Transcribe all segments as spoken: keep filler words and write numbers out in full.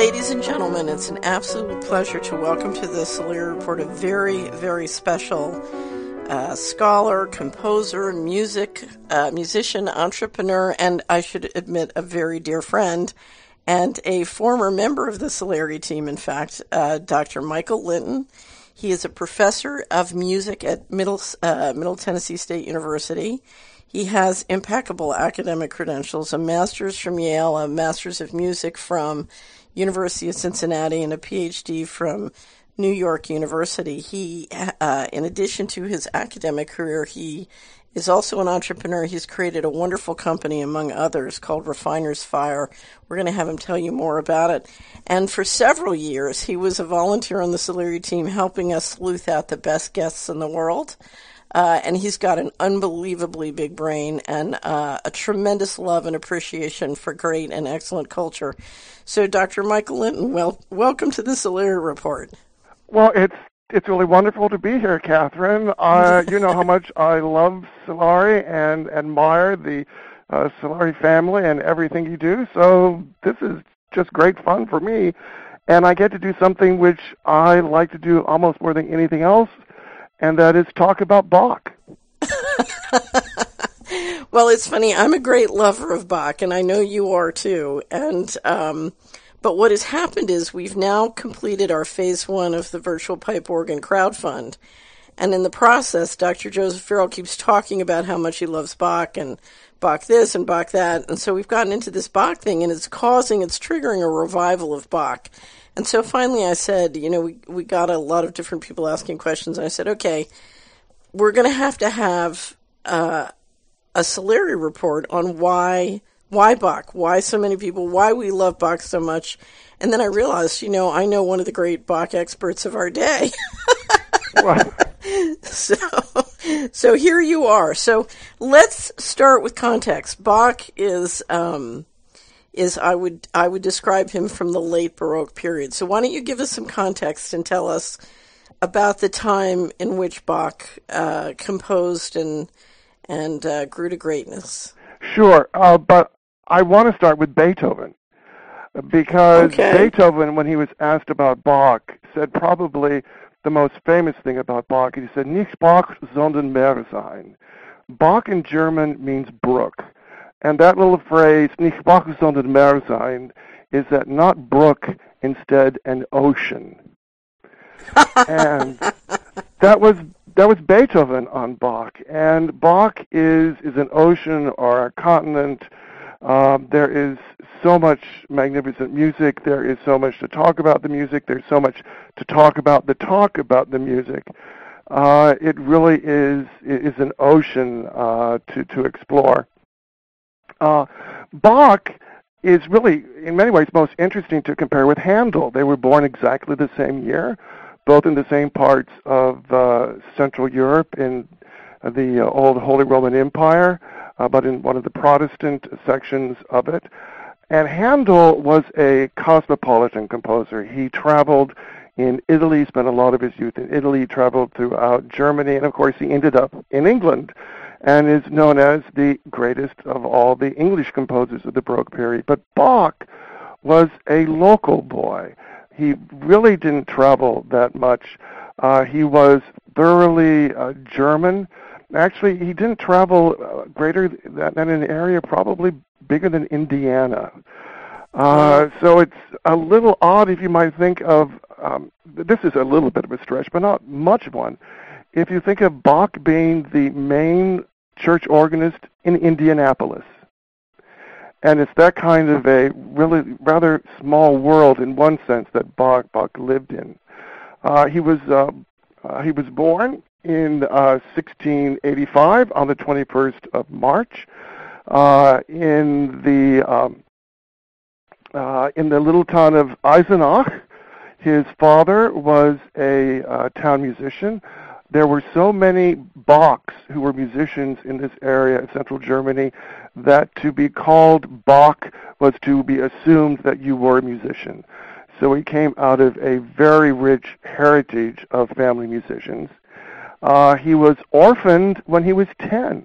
Ladies and gentlemen, it's an absolute pleasure to welcome to the Solari Report a very, very special uh, scholar, composer, music, uh, musician, entrepreneur, and I should admit a very dear friend, and a former member of the Solari team, in fact, uh, Doctor Michael Linton. He is a professor of music at Middle, uh, Middle Tennessee State University. He has impeccable academic credentials, a master's from Yale, a master's of music from University of Cincinnati, and a P H D from New York University. He, uh, in addition to his academic career, he is also an entrepreneur. He's created a wonderful company, among others, called Refiner's Fire. We're going to have him tell you more about it. And for several years, he was a volunteer on the Solari team, helping us sleuth out the best guests in the world. Uh, and he's got an unbelievably big brain and uh, a tremendous love and appreciation for great and excellent culture. So, Doctor Michael Linton, well, welcome to the Solari Report. Well, it's it's really wonderful to be here, Catherine. Uh, you know how much I love Solari and admire the uh, Solari family and everything you do. So this is just great fun for me, and I get to do something which I like to do almost more than anything else. And that is talk about Bach. Well, it's funny. I'm a great lover of Bach, and I know you are too. And um, but what has happened is we've now completed our phase one of the Virtual Pipe Organ crowdfund. And in the process, Doctor Joseph Farrell keeps talking about how much he loves Bach and Bach this and Bach that. And so we've gotten into this Bach thing, and it's causing, it's triggering a revival of Bach. And so finally I said, you know, we, we got a lot of different people asking questions, and I said, okay, we're going to have to have uh, a Solari report on why why Bach, why so many people, why we love Bach so much. And then I realized, you know, I know one of the great Bach experts of our day. so, so here you are. So let's start with context. Bach is... Um, is I would I would describe him from the late Baroque period. So why don't you give us some context and tell us about the time in which Bach uh, composed and and uh, grew to greatness? Sure, uh, but I want to start with Beethoven, because okay. Beethoven, when he was asked about Bach, said probably the most famous thing about Bach. He said, "Nicht Bach, sondern Meer sein." Bach in German means brook. And that little phrase, "Nicht Bach, sondern Meer sein," is that not brook, instead an ocean. And that was that was Beethoven on Bach. And Bach is is an ocean or a continent. Um, there is so much magnificent music. There is so much to talk about the music. There's so much to talk about the talk about the music. Uh, it really is is an ocean uh, to to explore. Uh, Bach is really, in many ways, most interesting to compare with Handel. They were born exactly the same year, both in the same parts of uh, Central Europe in the uh, old Holy Roman Empire, uh, but in one of the Protestant sections of it. And Handel was a cosmopolitan composer. He traveled in Italy, spent a lot of his youth in Italy, traveled throughout Germany, and of course he ended up in England, and is known as the greatest of all the English composers of the Baroque period. But Bach was a local boy. He really didn't travel that much. Uh, he was thoroughly uh, German. Actually, he didn't travel uh, greater than, than an area probably bigger than Indiana. Uh, so it's a little odd if you might think of, um, this is a little bit of a stretch, but not much of one. If you think of Bach being the main church organist in Indianapolis. And it's that kind of a really rather small world in one sense that Bach, Bach lived in. Uh, he was uh, uh, he was born in uh, sixteen eighty-five on the twenty-first of March uh, in the um, uh, in the little town of Eisenach. His father was a uh, town musician. There were so many Bachs who were musicians in this area of central Germany that to be called Bach was to be assumed that you were a musician. So he came out of a very rich heritage of family musicians. Uh, he was orphaned when he was ten,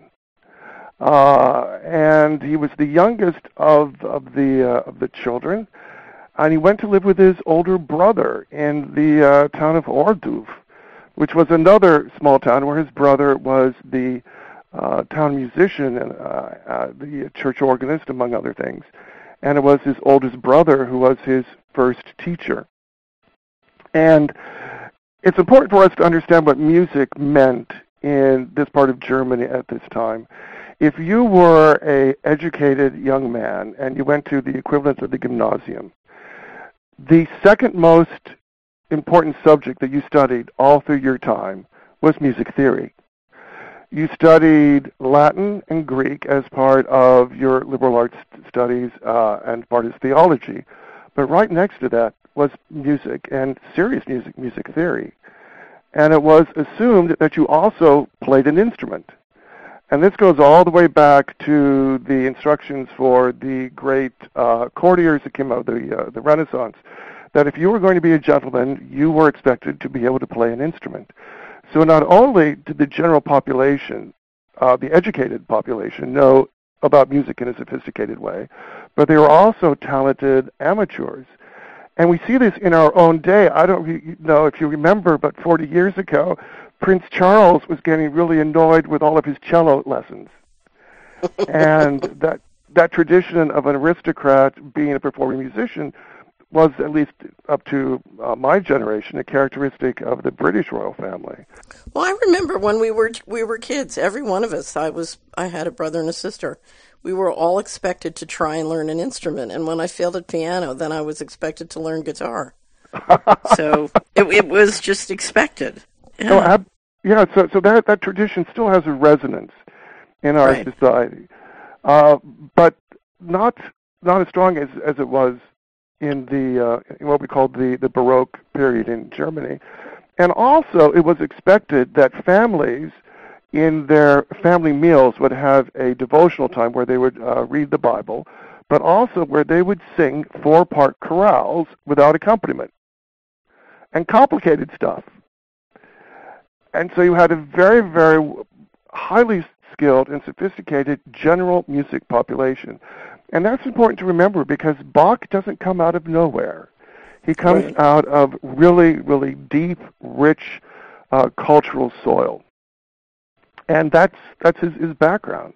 uh, and he was the youngest of of the uh, of the children. and he went to live with his older brother in the uh, town of Ohrdruf, which was another small town where his brother was the uh, town musician and uh, uh, the church organist, among other things. And it was his oldest brother who was his first teacher. And it's important for us to understand what music meant in this part of Germany at this time. If you were a educated young man and you went to the equivalent of the gymnasium, the second most important subject that you studied all through your time was music theory. You studied Latin and Greek as part of your liberal arts studies uh, and part of theology. But right next to that was music, and serious music, music theory. And it was assumed that you also played an instrument. And this goes all the way back to the instructions for the great uh, courtiers that came out of the, uh, the Renaissance, that if you were going to be a gentleman, you were expected to be able to play an instrument. So not only did the general population, uh, the educated population, know about music in a sophisticated way, but they were also talented amateurs. And we see this in our own day. I don't know if you remember, but forty years ago, Prince Charles was getting really annoyed with all of his cello lessons. And that that tradition of an aristocrat being a performing musician was, at least up to uh, my generation, a characteristic of the British royal family. Well, I remember when we were we were kids, every one of us, I was I had a brother and a sister. We were all expected to try and learn an instrument, and when I failed at piano, then I was expected to learn guitar. So it, it was just expected. Yeah. Oh, ab- yeah. So, so that that tradition still has a resonance in our Right. society, uh, but not not as strong as, as it was in the uh, in what we called the the Baroque period in Germany. And also, it was expected that families in their family meals would have a devotional time where they would uh, read the Bible, but also where they would sing four-part chorales without accompaniment, and complicated stuff. And so you had a very, very highly skilled and sophisticated general music population. And that's important to remember because Bach doesn't come out of nowhere. He comes Right. out of really, really deep, rich uh, cultural soil. And that's that's his, his background.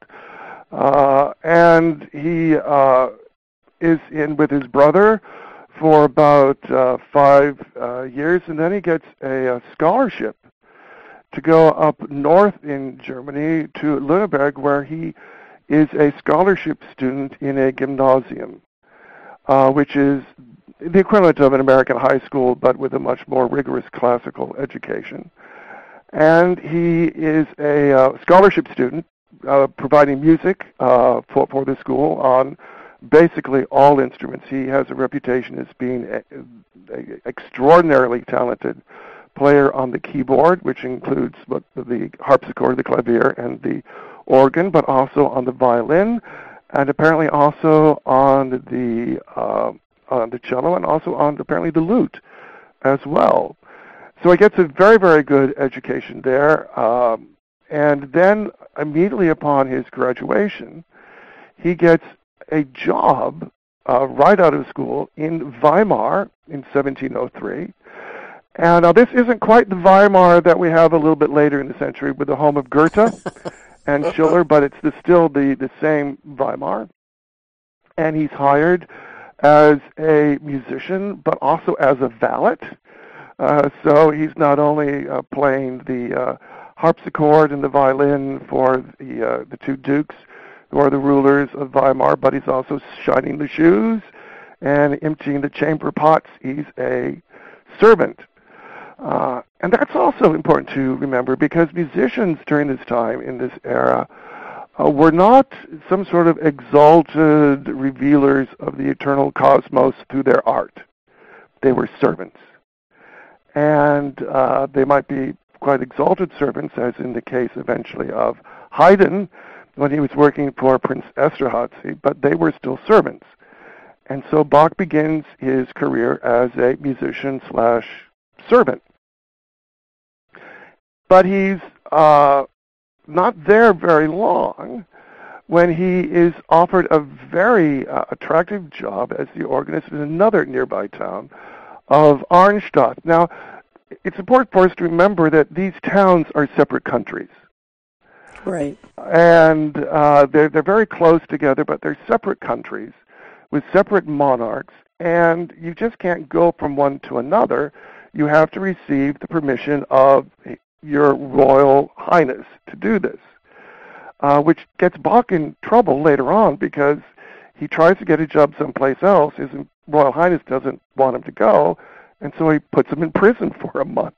Uh, and he uh, is in with his brother for about uh, five uh, years, and then he gets a, a scholarship to go up north in Germany to Lüneburg, where he is a scholarship student in a gymnasium, uh, which is the equivalent of an American high school, but with a much more rigorous classical education. And he is a uh, scholarship student, uh, providing music uh, for, for the school on basically all instruments. He has a reputation as being an extraordinarily talented player on the keyboard, which includes what, the harpsichord, the clavier, and the organ, but also on the violin, and apparently also on the uh, on the cello, and also on apparently the lute as well. So he gets a very, very good education there, um, and then immediately upon his graduation, he gets a job uh, right out of school in Weimar in seventeen oh three. And now this isn't quite the Weimar that we have a little bit later in the century with the home of Goethe and Schiller, but it's the, still the, the same Weimar. And he's hired as a musician, but also as a valet. Uh, so he's not only uh, playing the uh, harpsichord and the violin for the uh, the two dukes who are the rulers of Weimar, but he's also shining the shoes and emptying the chamber pots. He's a servant. Uh, and that's also important to remember because musicians during this time, in this era, uh, were not some sort of exalted revealers of the eternal cosmos through their art. They were servants. And uh, they might be quite exalted servants, as in the case eventually of Haydn when he was working for Prince Esterházy, but they were still servants. And so Bach begins his career as a musician slash servant. But he's uh, not there very long when he is offered a very uh, attractive job as the organist in another nearby town of Arnstadt. Now, it's important for us to remember that these towns are separate countries. Right. And uh, they're, they're very close together, but they're separate countries with separate monarchs, and you just can't go from one to another. You have to receive the permission of your Royal Highness to do this, uh, which gets Bach in trouble later on because he tries to get a job someplace else. His Royal Highness doesn't want him to go, and so he puts him in prison for a month.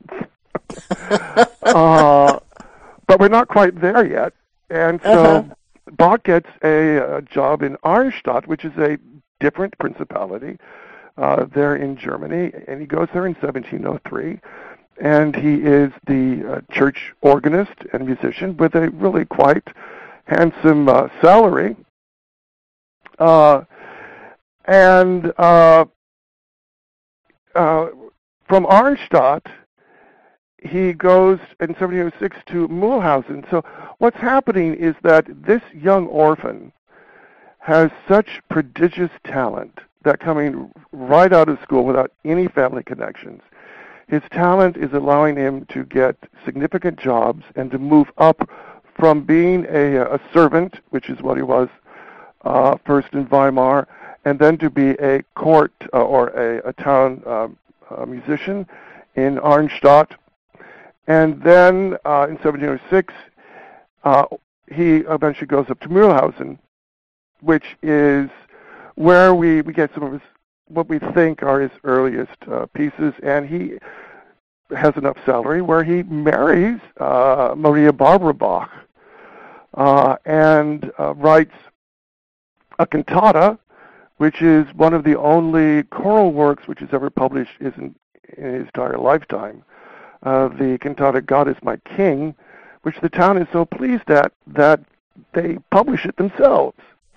uh, but we're not quite there yet, and so uh-huh. Bach gets a, a job in Arnstadt, which is a different principality uh, there in Germany, and he goes there in seventeen oh three, and he is the uh, church organist and musician with a really quite handsome uh, salary. Uh, and uh, uh, from Arnstadt, he goes in seventeen oh six to Mühlhausen. So what's happening is that this young orphan has such prodigious talent that coming right out of school without any family connections, his talent is allowing him to get significant jobs and to move up from being a, a servant, which is what he was uh, first in Weimar, and then to be a court uh, or a, a town uh, uh, musician in Arnstadt. And then uh, in seventeen oh six, uh, he eventually goes up to Mühlhausen, which is where we, we get some of his, what we think are his earliest uh, pieces, and he has enough salary where he marries uh, Maria Barbara Bach uh, and uh, writes a cantata, which is one of the only choral works which is ever published in, in his entire lifetime. Uh, the cantata God is My King, which the town is so pleased at that they publish it themselves.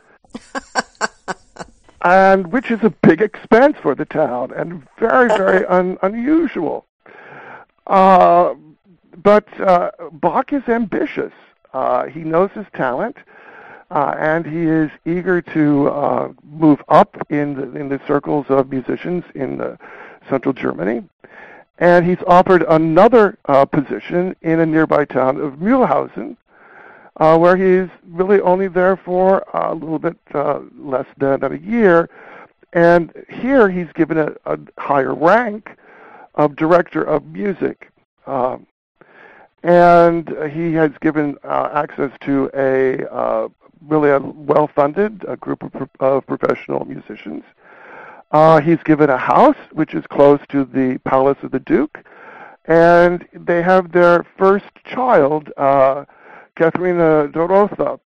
And which is a big expense for the town and very, very un- unusual. Uh, but uh, Bach is ambitious. Uh, he knows his talent, uh, and he is eager to uh, move up in the, in the circles of musicians in uh, central Germany. And he's offered another uh, position in a nearby town of Mühlhausen, uh, where he's really only there for a little bit uh, less than a year. And here he's given a, a higher rank of director of music. Um, and he has given uh, access to a uh, really a well-funded a group of, of professional musicians. Uh, he's given a house, which is close to the palace of the Duke, and they have their first child, uh, Katharina Dorotha.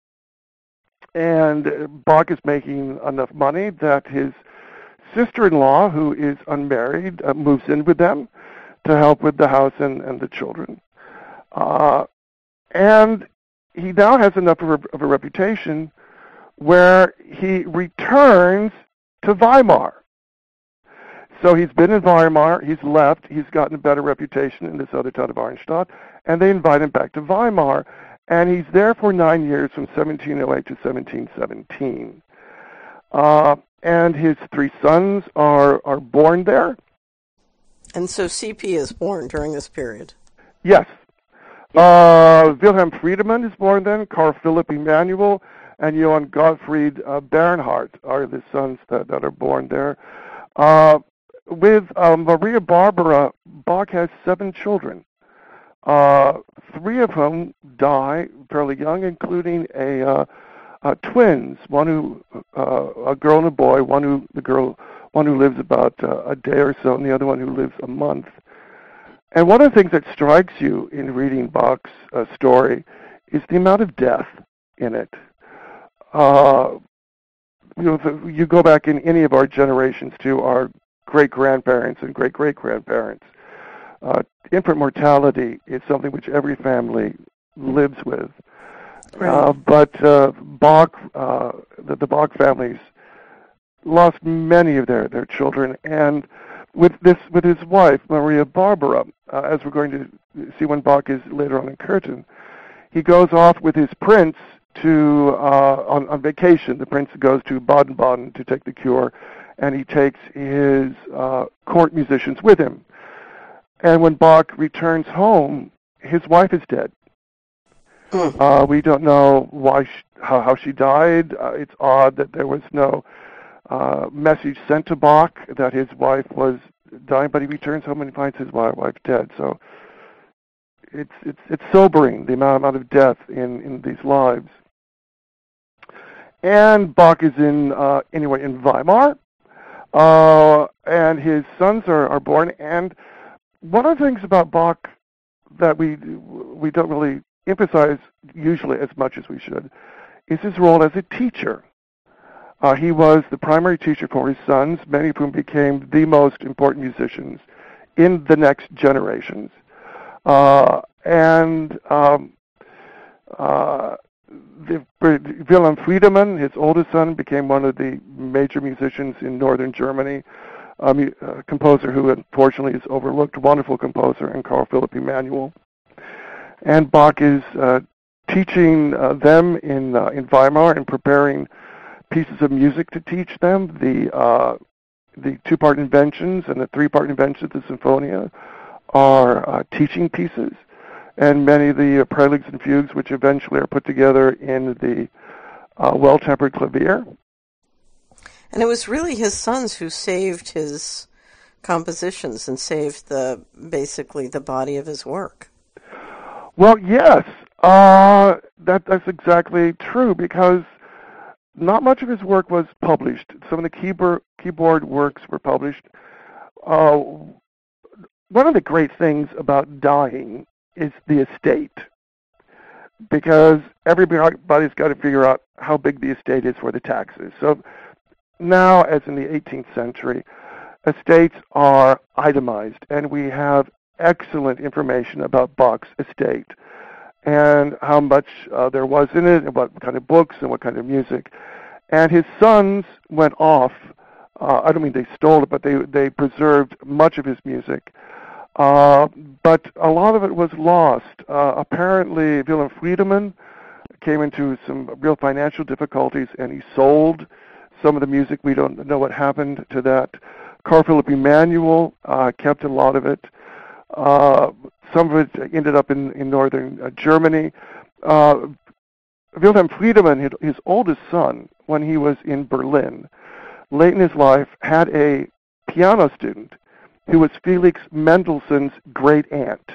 And Bach is making enough money that his sister-in-law, who is unmarried, uh, moves in with them to help with the house and, and the children. Uh, and he now has enough of a, of a reputation where he returns to Weimar. So he's been in Weimar, he's left, he's gotten a better reputation in this other town of Arnstadt, and they invite him back to Weimar. And he's there for nine years from seventeen oh eight to seventeen seventeen. Uh, and his three sons are, are born there. And so C P is born during this period. Yes. Uh, Wilhelm Friedemann is born then, Carl Philipp Emanuel, and Johann Gottfried uh, Bernhard are the sons that, that are born there. Uh, with uh, Maria Barbara, Bach has seven children. Uh, three of whom die fairly young, including a uh, uh, twins, one who uh, a girl and a boy, one who the girl one who lives about uh, a day or so, and the other one who lives a month. And one of the things that strikes you in reading Bach's uh, story is the amount of death in it. Uh, you know, the, you go back in any of our generations to our great-grandparents and great-great-grandparents. Uh, infant mortality is something which every family lives with. Right. Uh, but uh, Bach, uh, the, the Bach families lost many of their, their children, and with this with his wife, Maria Barbara, uh, as we're going to see when Bach is later on in Curtin, he goes off with his prince to uh, on, on vacation. The prince goes to Baden-Baden to take the cure, and he takes his uh, court musicians with him. And when Bach returns home, his wife is dead. Mm. Uh, we don't know why, she, how, how she died. Uh, it's odd that there was no uh, message sent to Bach that his wife was dying, but he returns home and he finds his wife, wife dead. So it's it's it's sobering, the amount, amount of death in, in these lives. And Bach is in uh, anyway in Weimar, uh, and his sons are, are born. And one of the things about Bach that we we don't really emphasize usually as much as we should is his role as a teacher. Uh, he was the primary teacher for his sons, many of whom became the most important musicians in the next generations. Uh, and um, uh, the, Wilhelm Friedemann, his oldest son, became one of the major musicians in northern Germany, a, mu- a composer who unfortunately is overlooked, wonderful composer, and Carl Philipp Emanuel. And Bach is uh, teaching uh, them in uh, in Weimar and preparing pieces of music to teach them. The uh, the two-part inventions and the three-part inventions of the Sinfonia are uh, teaching pieces, and many of the uh, preludes and fugues, which eventually are put together in the uh, Well-Tempered Clavier. And it was really his sons who saved his compositions and saved the basically the body of his work. Well, yes, uh, that, that's exactly true, because not much of his work was published. Some of the keyboard, keyboard works were published. Uh, one of the great things about dying is the estate, because everybody's got to figure out how big the estate is for the taxes. So now, as in the eighteenth century, estates are itemized, and we have excellent information about Bach's estate and how much uh, there was in it, and what kind of books and what kind of music. And his sons went off. Uh, I don't mean they stole it, but they they preserved much of his music. Uh, but a lot of it was lost. Uh, apparently, Wilhelm Friedemann came into some real financial difficulties, and he sold some of the music. We don't know what happened to that. Carl Philipp Emanuel uh, kept a lot of it. Uh, some of it ended up in, in northern uh, Germany. Uh, Wilhelm Friedemann, his, his oldest son, when he was in Berlin, late in his life, had a piano student who was Felix Mendelssohn's great aunt.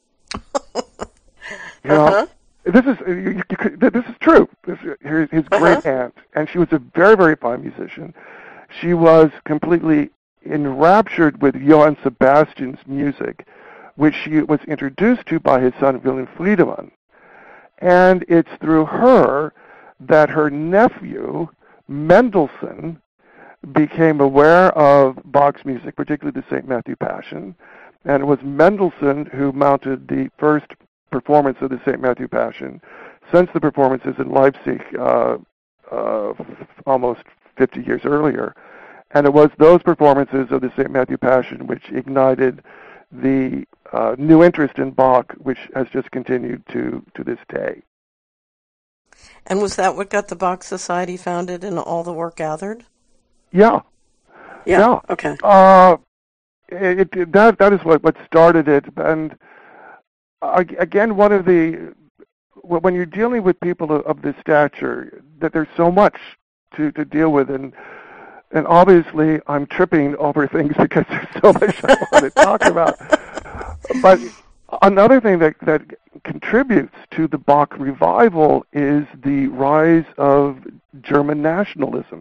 You know, uh-huh. this is you, you, this is true. This, his his uh-huh. great aunt, and she was a very very fine musician. She was completely enraptured with Johann Sebastian's music, which she was introduced to by his son Wilhelm Friedemann. And it's through her that her nephew, Mendelssohn, became aware of Bach's music, particularly the Saint Matthew Passion. And it was Mendelssohn who mounted the first performance of the Saint Matthew Passion since the performances in Leipzig uh, uh, almost fifty years earlier. And it was those performances of the Saint Matthew Passion which ignited the uh, new interest in Bach, which has just continued to, to this day. And was that what got the Bach Society founded and all the work gathered? Yeah. Yeah. yeah. Okay. Uh, it, it, that that is what, what started it. And uh, again, one of the when you're dealing with people of, of this stature, that there's so much to, to deal with, and and obviously I'm tripping over things because there's so much I want to talk about. But another thing that that contributes to the Bach revival is the rise of German nationalism.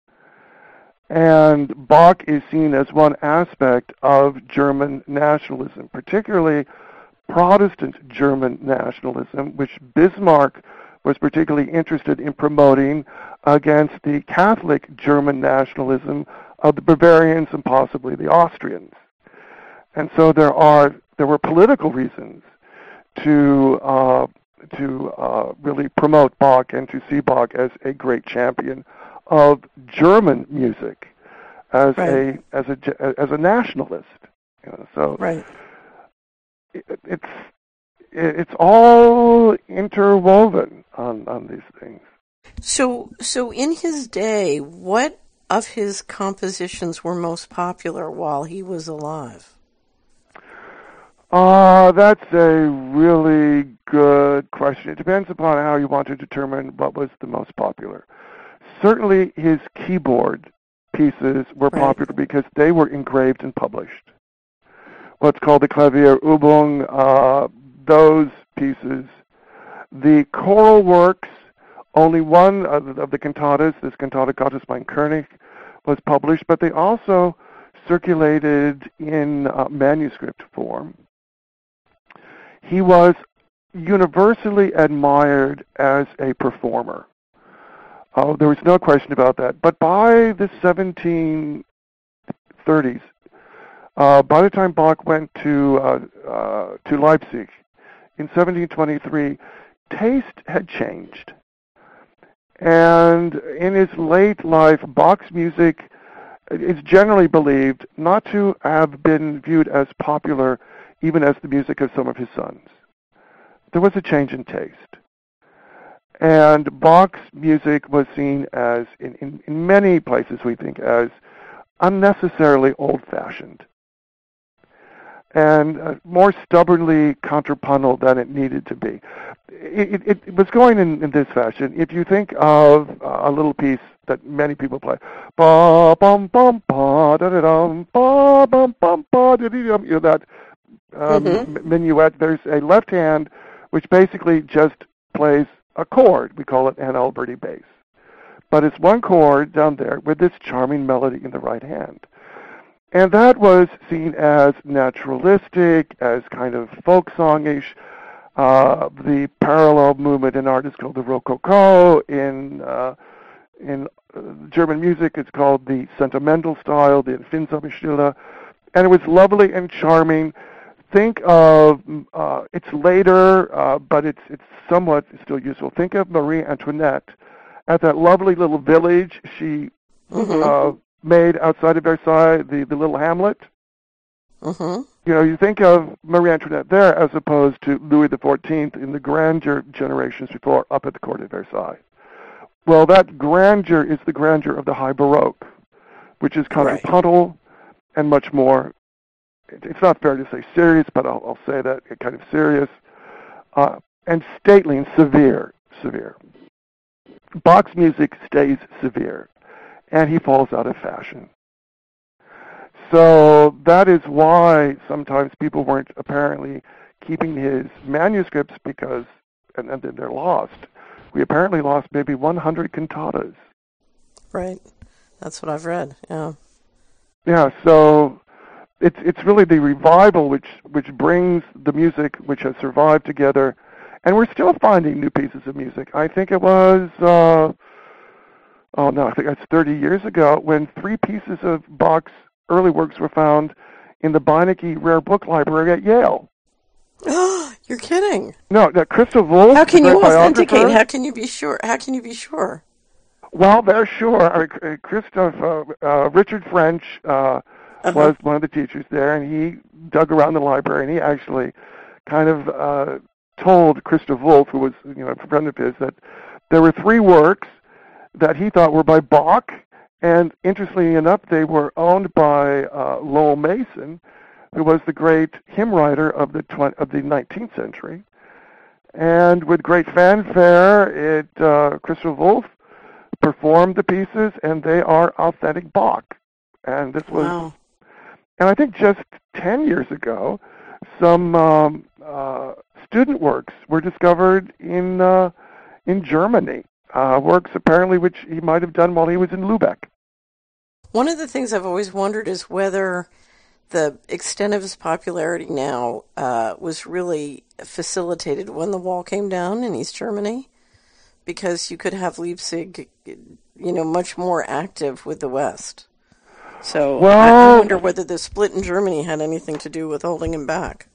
And Bach is seen as one aspect of German nationalism, particularly Protestant German nationalism, which Bismarck was particularly interested in promoting against the Catholic German nationalism of the Bavarians and possibly the Austrians. And so there are there were political reasons to uh, to uh, really promote Bach and to see Bach as a great champion of German music, as right. a as a as a nationalist. You know, so right. it, it's it's all interwoven on, on these things. So, so in his day, what of his compositions were most popular while he was alive? Uh, that's a really good question. It depends upon how you want to determine what was the most popular. Certainly his keyboard pieces were Right. popular because they were engraved and published. What's called the Klavierübung, uh, those pieces. The choral works, only one of the, of the cantatas, this cantata Gottes mein König, was published, but they also circulated in uh, manuscript form. He was universally admired as a performer. Oh, there was no question about that. But by the seventeen thirties, uh, by the time Bach went to uh, uh, to Leipzig in seventeen twenty-three, taste had changed. And in his late life, Bach's music is generally believed not to have been viewed as popular even as the music of some of his sons. There was a change in taste. And Bach's music was seen as, in, in, in many places we think, as unnecessarily old-fashioned and uh, more stubbornly contrapuntal than it needed to be. It, it, it was going in, in this fashion. If you think of uh, a little piece that many people play, ba bum bum ba da da dum ba bum bum ba da da dum, you know that um, mm-hmm. minuet. There's a left hand which basically just plays a chord. We call it an Alberti bass, but it's one chord down there with this charming melody in the right hand. And that was seen as naturalistic, as kind of folk songish. Uh, the parallel movement in art is called the Rococo. In uh, in uh, German music, it's called the sentimental style, the Empfindsame Stille. And it was lovely and charming. Think of, uh, it's later, uh, but it's it's somewhat still useful. Think of Marie Antoinette at that lovely little village she mm-hmm. uh, made outside of Versailles, the, the little hamlet. Mm-hmm. You know, you think of Marie Antoinette there as opposed to Louis the fourteenth in the grandeur generations before up at the court of Versailles. Well, that grandeur is the grandeur of the High Baroque, which is contrapuntal right. and much more. It's not fair to say serious, but I'll, I'll say that kind of serious uh, and stately and severe. Severe. Bach's music stays severe, and he falls out of fashion. So that is why sometimes people weren't apparently keeping his manuscripts because, and, and then they're lost. We apparently lost maybe one hundred cantatas. Right. That's what I've read, yeah. Yeah, so it's it's really the revival which, which brings the music which has survived together, and we're still finding new pieces of music. I think it was, uh, oh no, I think that's thirty years ago when three pieces of Bach's early works were found in the Beinecke Rare Book Library at Yale. You're kidding. No, no, Christoph Wolff. How can you authenticate? How can you be sure? How can you be sure? Well, they're sure. Uh, Christoph, uh, uh, Richard French uh, uh-huh. was one of the teachers there, and he dug around the library, and he actually kind of uh, told Christoph Wolff, who was you know a friend of his, that there were three works that he thought were by Bach, and interestingly enough, they were owned by uh, Lowell Mason, who was the great hymn writer of the tw- of the nineteenth century. And with great fanfare, it uh, Christoph Wolff performed the pieces, and they are authentic Bach. And this was, wow. and I think just ten years ago, some um, uh, student works were discovered in uh, in Germany. Uh, works apparently which he might have done while he was in Lübeck. One of the things I've always wondered is whether the extent of his popularity now uh, was really facilitated when the wall came down in East Germany, because you could have Leipzig, you know, much more active with the West. So well, I wonder whether the split in Germany had anything to do with holding him back.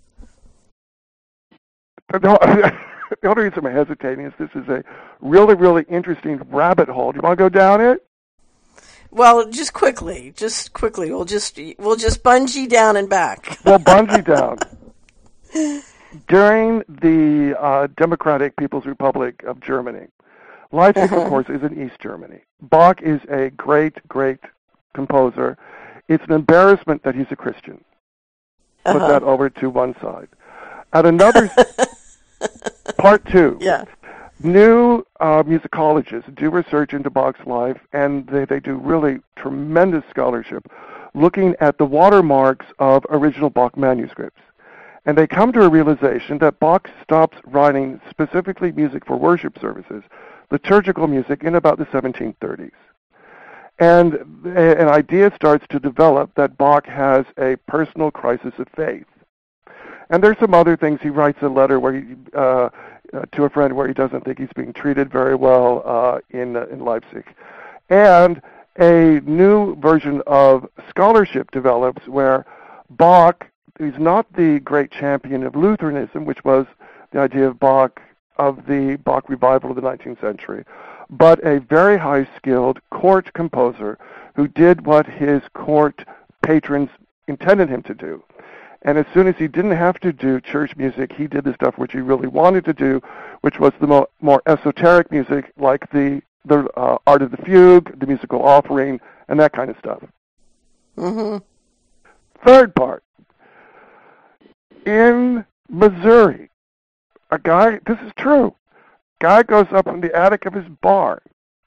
The only reason I'm hesitating is this is a really, really interesting rabbit hole. Do you want to go down it? Well, just quickly, just quickly. We'll just we'll just bungee down and back. Well, bungee down. during the uh, Democratic People's Republic of Germany. Leipzig, uh-huh. of course, is in East Germany. Bach is a great, great composer. It's an embarrassment that he's a Christian. Put uh-huh. that over to one side. At another, part two, yeah. new uh, musicologists do research into Bach's life, and they, they do really tremendous scholarship looking at the watermarks of original Bach manuscripts. And they come to a realization that Bach stops writing specifically music for worship services, liturgical music, in about the seventeen thirties. And an idea starts to develop that Bach has a personal crisis of faith. And there's some other things. He writes a letter where he, uh, uh, to a friend where he doesn't think he's being treated very well uh, in uh, in Leipzig. And a new version of scholarship develops where Bach, he's not the great champion of Lutheranism, which was the idea of Bach, of the Bach revival of the nineteenth century, but a very high-skilled court composer who did what his court patrons intended him to do. And as soon as he didn't have to do church music, he did the stuff which he really wanted to do, which was the mo- more esoteric music, like the the uh, art of the fugue, the musical offering, and that kind of stuff. Mm-hmm. Third part. In Missouri, a guy, this is true, guy goes up in the attic of his barn,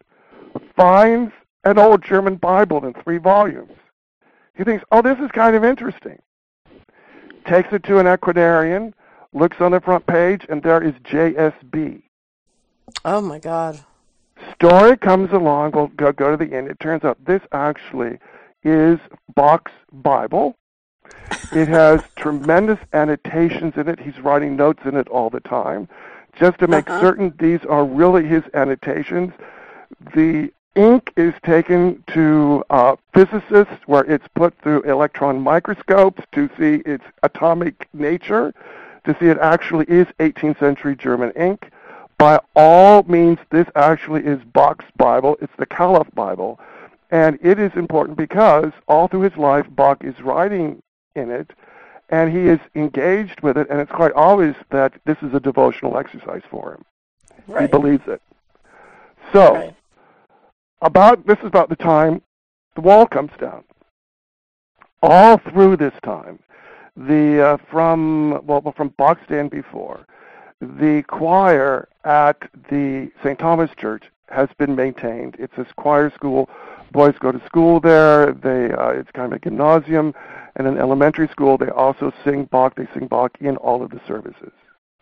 finds an old German Bible in three volumes. He thinks, oh, this is kind of interesting. Takes it to an equinarian, looks on the front page, and there is J S B. Oh, my God. Story comes along, we'll go, go to the end. It turns out this actually is Bach's Bible. It has tremendous annotations in it. He's writing notes in it all the time. Just to make uh-huh. certain these are really his annotations, the ink is taken to uh, physicists where it's put through electron microscopes to see its atomic nature, to see it actually is eighteenth century German ink. By all means, this actually is Bach's Bible. It's the Calaf Bible. And it is important because all through his life, Bach is writing in it, and he is engaged with it, and it's quite obvious that this is a devotional exercise for him. Right. He believes it. So, right. about this is about the time the wall comes down. All through this time, the uh, from well from Bach's day and before, the choir at the Saint Thomas Church has been maintained. It's this choir school. Boys go to school there. They uh, it's kind of a gymnasium. And in elementary school, they also sing Bach. They sing Bach in all of the services.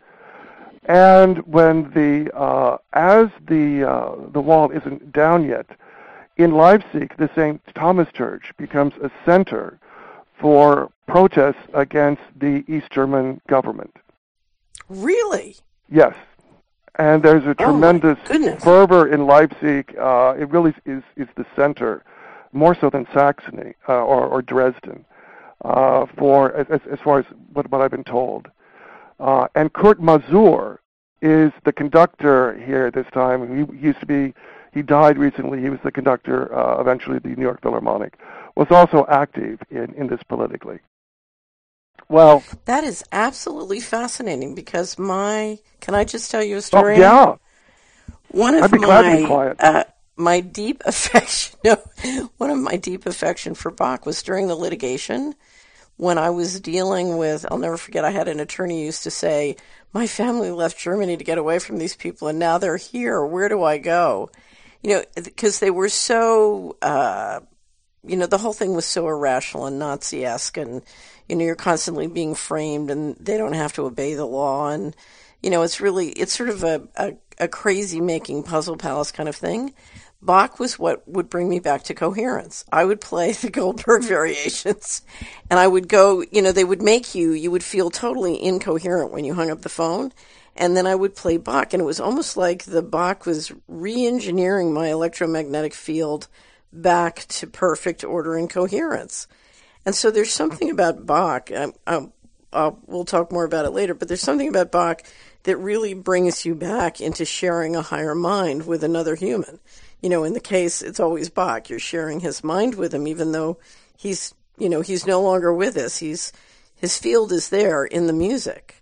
And when the uh, as the uh, the wall isn't down yet, in Leipzig, the Saint Thomas Church becomes a center for protests against the East German government. Really? Yes. And there's a tremendous oh fervor in Leipzig. Uh, it really is, is the center, more so than Saxony uh, or, or Dresden, uh, for as, as far as what, what I've been told. Uh, and Kurt Masur is the conductor here at this time. He used to be, he died recently. He was the conductor, uh, eventually, of the New York Philharmonic. Was also active in, in this politically. Well, that is absolutely fascinating because my, can I just tell you a story? Oh, yeah. One of I'd be my, glad to be quiet. Uh, my deep affection, no, one of my deep affection for Bach was during the litigation when I was dealing with, I'll never forget, I had an attorney who used to say, my family left Germany to get away from these people and now they're here. Where do I go? You know, because they were so, uh, you know, the whole thing was so irrational and Nazi-esque and, you know, you're constantly being framed and they don't have to obey the law. And, you know, it's really, it's sort of a, a, a crazy making puzzle palace kind of thing. Bach was what would bring me back to coherence. I would play the Goldberg variations and I would go, you know, they would make you, you would feel totally incoherent when you hung up the phone. And then I would play Bach and it was almost like the Bach was re-engineering my electromagnetic field back to perfect order and coherence. And so there's something about Bach, um, um, uh, we'll talk more about it later, but there's something about Bach that really brings you back into sharing a higher mind with another human. You know, in the case, it's always Bach. You're sharing his mind with him, even though he's, you know, he's no longer with us. He's, his field is there in the music.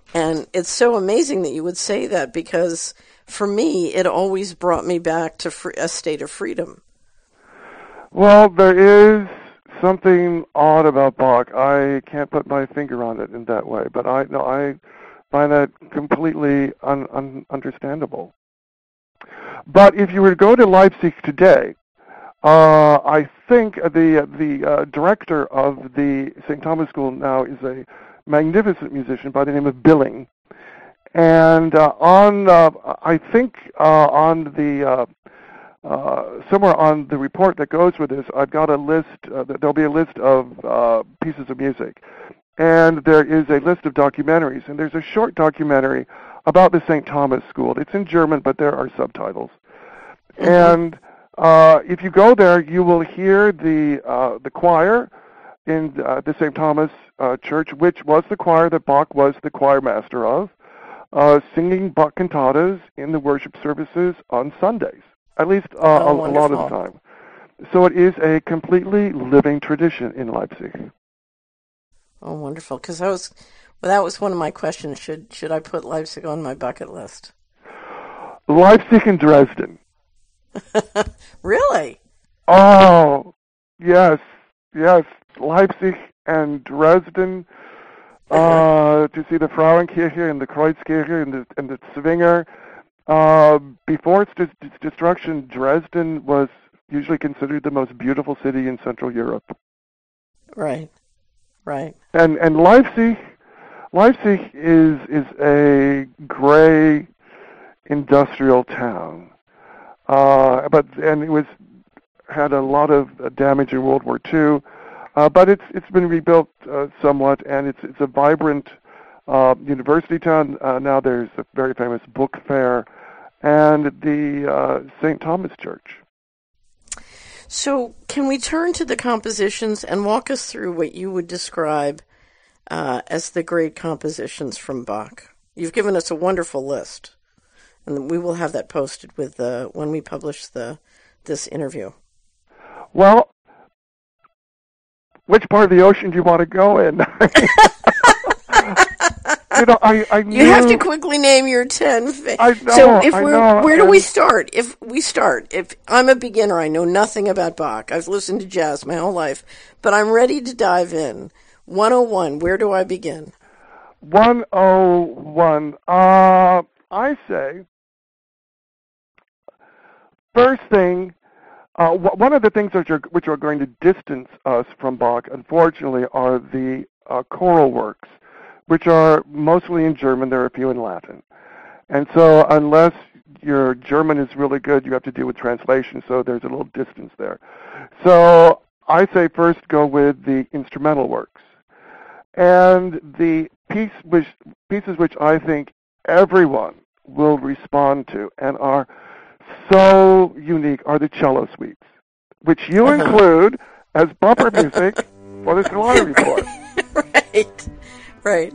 And it's so amazing that you would say that, because for me, it always brought me back to free, a state of freedom. Well, there is something odd about Bach. I can't put my finger on it in that way, but I no, I find that completely un, un, understandable. But if you were to go to Leipzig today, uh, I think the the uh, director of the Saint Thomas School now is a magnificent musician by the name of Billing, and uh, on uh, I think uh, on the uh, uh, somewhere on the report that goes with this, I've got a list. Uh, there'll be a list of uh, pieces of music, and there is a list of documentaries, and there's a short documentary about the Saint Thomas School. It's in German, but there are subtitles, mm-hmm. and uh, if you go there, you will hear the uh, the choir in uh, the Saint Thomas uh, Church, which was the choir that Bach was the choir master of, uh, singing Bach cantatas in the worship services on Sundays, at least uh, oh, a, a lot of the time. So it is a completely living tradition in Leipzig. Oh, wonderful! Because I was, well, that was one of my questions. Should should I put Leipzig on my bucket list? Leipzig and Dresden. Really? Oh, yes, yes. Leipzig and Dresden, uh, to see the Frauenkirche and the Kreuzkirche and the, and the Zwinger. Uh, before its, dis- its destruction, Dresden was usually considered the most beautiful city in Central Europe. Right, right. And and Leipzig, Leipzig is is a gray industrial town, uh, but and it was had a lot of damage in World War Two. Uh, but it's it's been rebuilt uh, somewhat, and it's it's a vibrant uh, university town. Uh, now there's a very famous book fair, and the uh, Saint Thomas Church. So, can we turn to the compositions and walk us through what you would describe uh, as the great compositions from Bach? You've given us a wonderful list, and we will have that posted with the when we publish the this interview. Well. Which part of the ocean do you want to go in? you know, I, I knew, you have to quickly name your ten. Fa- I know, so, if I we're, know, where do and... we start? If we start, if I'm a beginner, I know nothing about Bach. I've listened to jazz my whole life, but I'm ready to dive in. one oh one, where do I begin? one oh one. Uh, I say, first thing. Uh, one of the things which are, which are going to distance us from Bach, unfortunately, are the uh, choral works, which are mostly in German. There are a few in Latin. And so unless your German is really good, you have to deal with translation, so there's a little distance there. So I say first go with the instrumental works. And the piece which, pieces which I think everyone will respond to and are so unique are the cello suites, which you uh-huh. include as bumper music for the Solari Report. Right, right.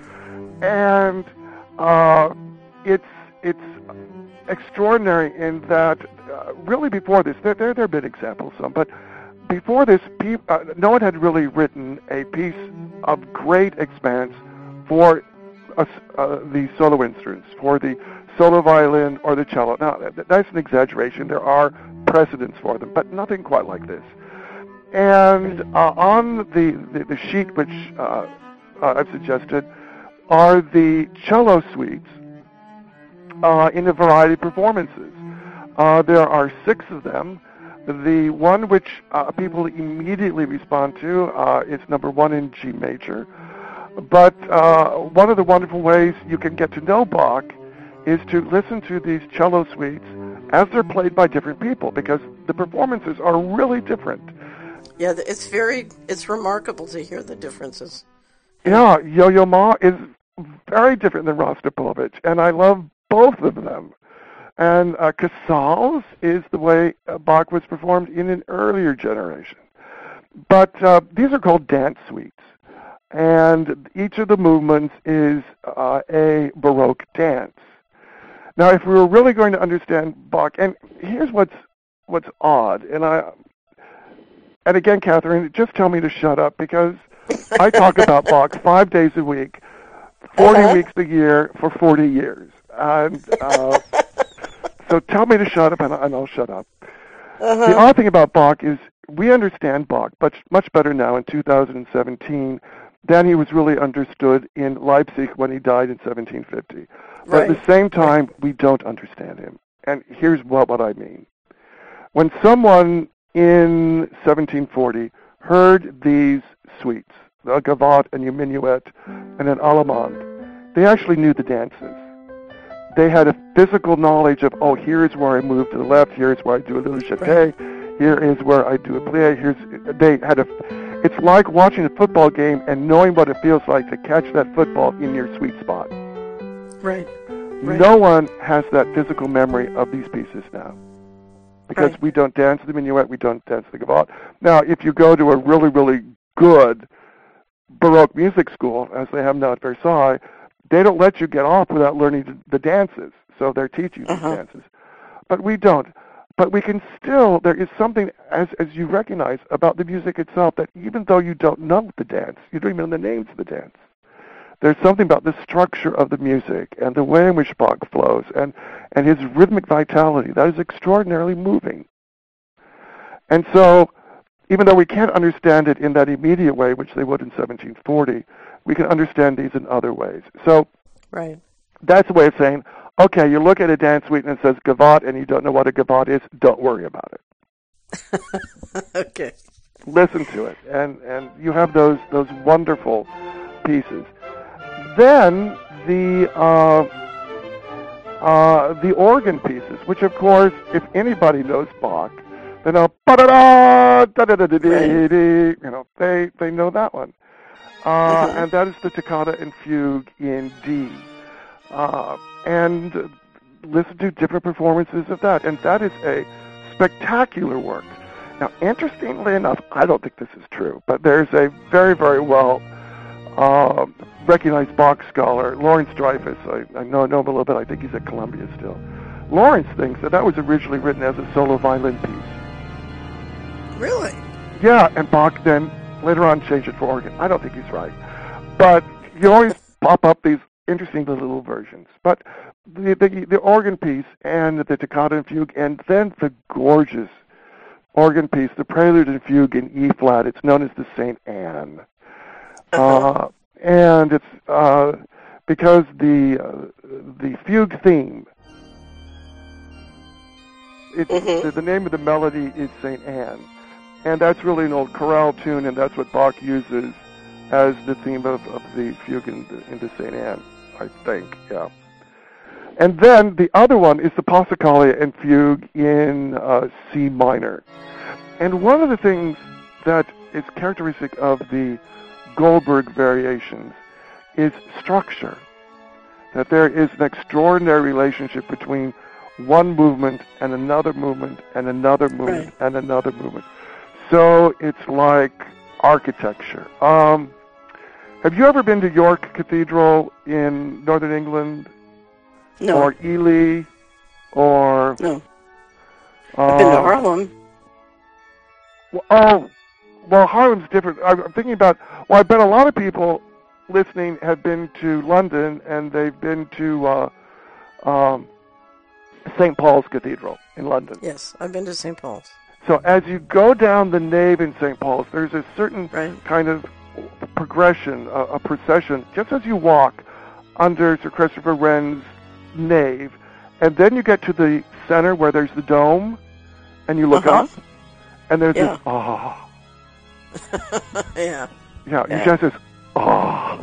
And uh, it's it's extraordinary in that uh, really before this, there there there have been examples some, but before this, pe- uh, no one had really written a piece of great expanse for uh, uh, the solo instruments, for the solo violin or the cello. Now, that's an exaggeration. There are precedents for them, but nothing quite like this. And uh, on the, the, the sheet which uh, uh, I've suggested are the cello suites uh, in a variety of performances. Uh, there are six of them. The one which uh, people immediately respond to uh, is number one in G major. But uh, one of the wonderful ways you can get to know Bach is to listen to these cello suites as they're played by different people, because the performances are really different. Yeah, it's very, it's remarkable to hear the differences. Yeah, Yo-Yo Ma is very different than Rostropovich, and I love both of them. And uh, Casals is the way uh, Bach was performed in an earlier generation. But uh, these are called dance suites, and each of the movements is uh, a Baroque dance. Now, if we were really going to understand Bach, and here's what's what's odd, and I, and again, Catherine, just tell me to shut up, because I talk about Bach five days a week, forty Uh-huh. weeks a year for forty years. And uh, so tell me to shut up, and, and I'll shut up. Uh-huh. The odd thing about Bach is we understand Bach much, much better now in two thousand seventeen than he was really understood in Leipzig when he died in seventeen fifty. But Right. at the same time, Right. we don't understand him. And here's what, what I mean. When someone in seventeen forty heard these suites, a gavotte and a minuet and an allemande, they actually knew the dances. They had a physical knowledge of, oh, here's where I move to the left, here's where I do a little jeté, here is where I do a plie, here's, they had a, it's like watching a football game and knowing what it feels like to catch that football in your sweet spot. Right. Right. No one has that physical memory of these pieces now. Because Right. we don't dance the minuet, we don't dance the gavotte. Now, if you go to a really, really good Baroque music school, as they have now at Versailles, they don't let you get off without learning the dances. So they're teaching Uh-huh. these dances. But we don't. But we can still, there is something, as as you recognize, about the music itself that even though you don't know the dance, you don't even know the names of the dance, there's something about the structure of the music and the way in which Bach flows and, and his rhythmic vitality that is extraordinarily moving. And so, even though we can't understand it in that immediate way, which they would in seventeen forty, we can understand these in other ways. So, Right. that's a way of saying, okay, you look at a dance suite and it says gavotte and you don't know what a gavotte is, don't worry about it. Okay. Listen to it, and, and you have those, those wonderful pieces. Then the uh, uh, the organ pieces, which of course, if anybody knows Bach, they know ba-da-da, da-da-da-da-dee-dee, you know, they they know that one, uh, Uh-huh. and that is the toccata and fugue in D, uh, and listen to different performances of that, and that is a spectacular work. Now, interestingly enough, I don't think this is true, but there's a very, very well uh, recognized Bach scholar, Lawrence Dreyfus. I, I know, know him a little bit. I think he's at Columbia still. Lawrence thinks that that was originally written as a solo violin piece. Really? Yeah, and Bach then later on changed it for organ. I don't think he's right. But you always pop up these interesting little versions. But the, the, the organ piece and the toccata and fugue, and then the gorgeous organ piece, the prelude and fugue in E flat. It's known as the Saint Anne. Uh-huh. Uh, and it's uh, because the uh, the fugue theme, it's, Mhm. the, the name of the melody is Saint Anne. And that's really an old chorale tune, and that's what Bach uses as the theme of, of the fugue into, into Saint Anne, I think, yeah. And then the other one is the Passacaglia and fugue in uh, C minor. And one of the things that is characteristic of the Goldberg variations is structure. That there is an extraordinary relationship between one movement and another movement and another movement Right. and another movement. So it's like architecture. Um, have you ever been to York Cathedral in Northern England? No. Or Ely? Or... No. I've been to um, Harlem. Well, oh, well, Harlem's different. I'm I'm thinking about, well, I bet a lot of people listening have been to London, and they've been to uh, um, Saint Paul's Cathedral in London. Yes, I've been to Saint Paul's. So as you go down the nave in Saint Paul's, there's a certain Right. kind of progression, a, a procession, just as you walk under Sir Christopher Wren's nave, and then you get to the center where there's the dome, and you look Uh-huh. up, and there's Yeah. this, oh, Yeah. yeah, Yeah. you just this, oh.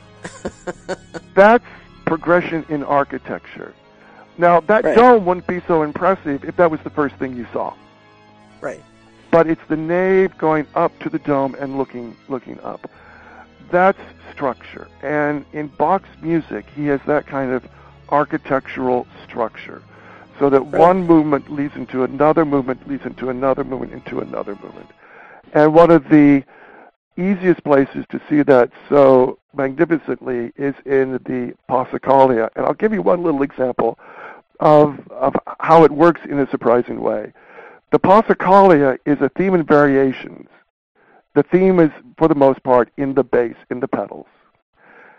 That's progression in architecture. Now, that Right. dome wouldn't be so impressive if that was the first thing you saw. Right. But it's the nave going up to the dome and looking looking up. That's structure. And in Bach's music, he has that kind of architectural structure. So that Right. one movement leads into another movement, leads into another movement, into another movement. And one of the easiest places to see that so magnificently is in the Passacaglia. And I'll give you one little example of, of how it works in a surprising way. The Passacaglia is a theme and variations. The theme is, for the most part, in the bass, in the pedals.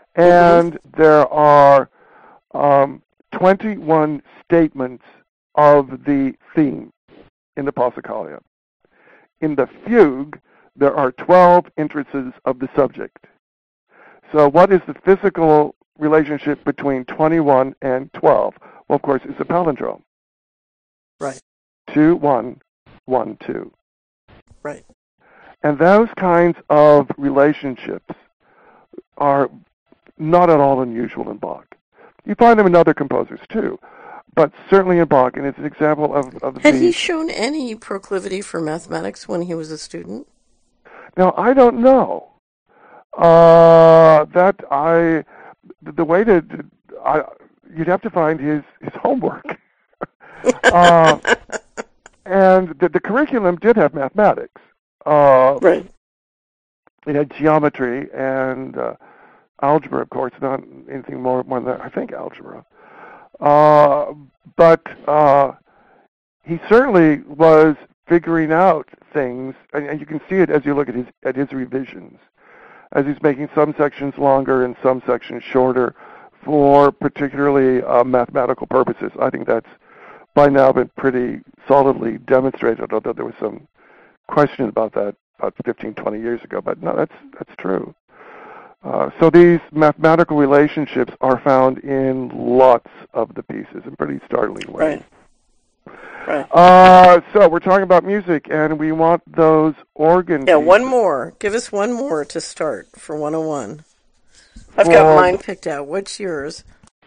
And mm-hmm. there are um, twenty-one statements of the theme in the Passacaglia. In the fugue, there are twelve entrances of the subject. So what is the physical relationship between twenty-one and twelve? Well, of course, it's a palindrome. Right. Two, one, one, two. Right. And those kinds of relationships are not at all unusual in Bach. You find them in other composers too, but certainly in Bach, and it's an example of, of Had the... he shown any proclivity for mathematics when he was a student? Now, I don't know. Uh, that I... The way to... I, you'd have to find his, his homework. uh, and the, the curriculum did have mathematics. Uh, right. It had geometry and uh, algebra, of course, not anything more, more than that. I think algebra. Uh, but uh, he certainly was figuring out things, and, and you can see it as you look at his at his revisions, as he's making some sections longer and some sections shorter for particularly uh, mathematical purposes. I think that's by now been pretty solidly demonstrated, although there was some question about that about fifteen, twenty years ago. But no, that's that's true. Uh, so these mathematical relationships are found in lots of the pieces in pretty startling ways. Right. Right. Uh, so we're talking about music, and we want those organ Yeah, pieces. one more. Give us one more to start for one oh one. I've for, got mine picked out. What's yours?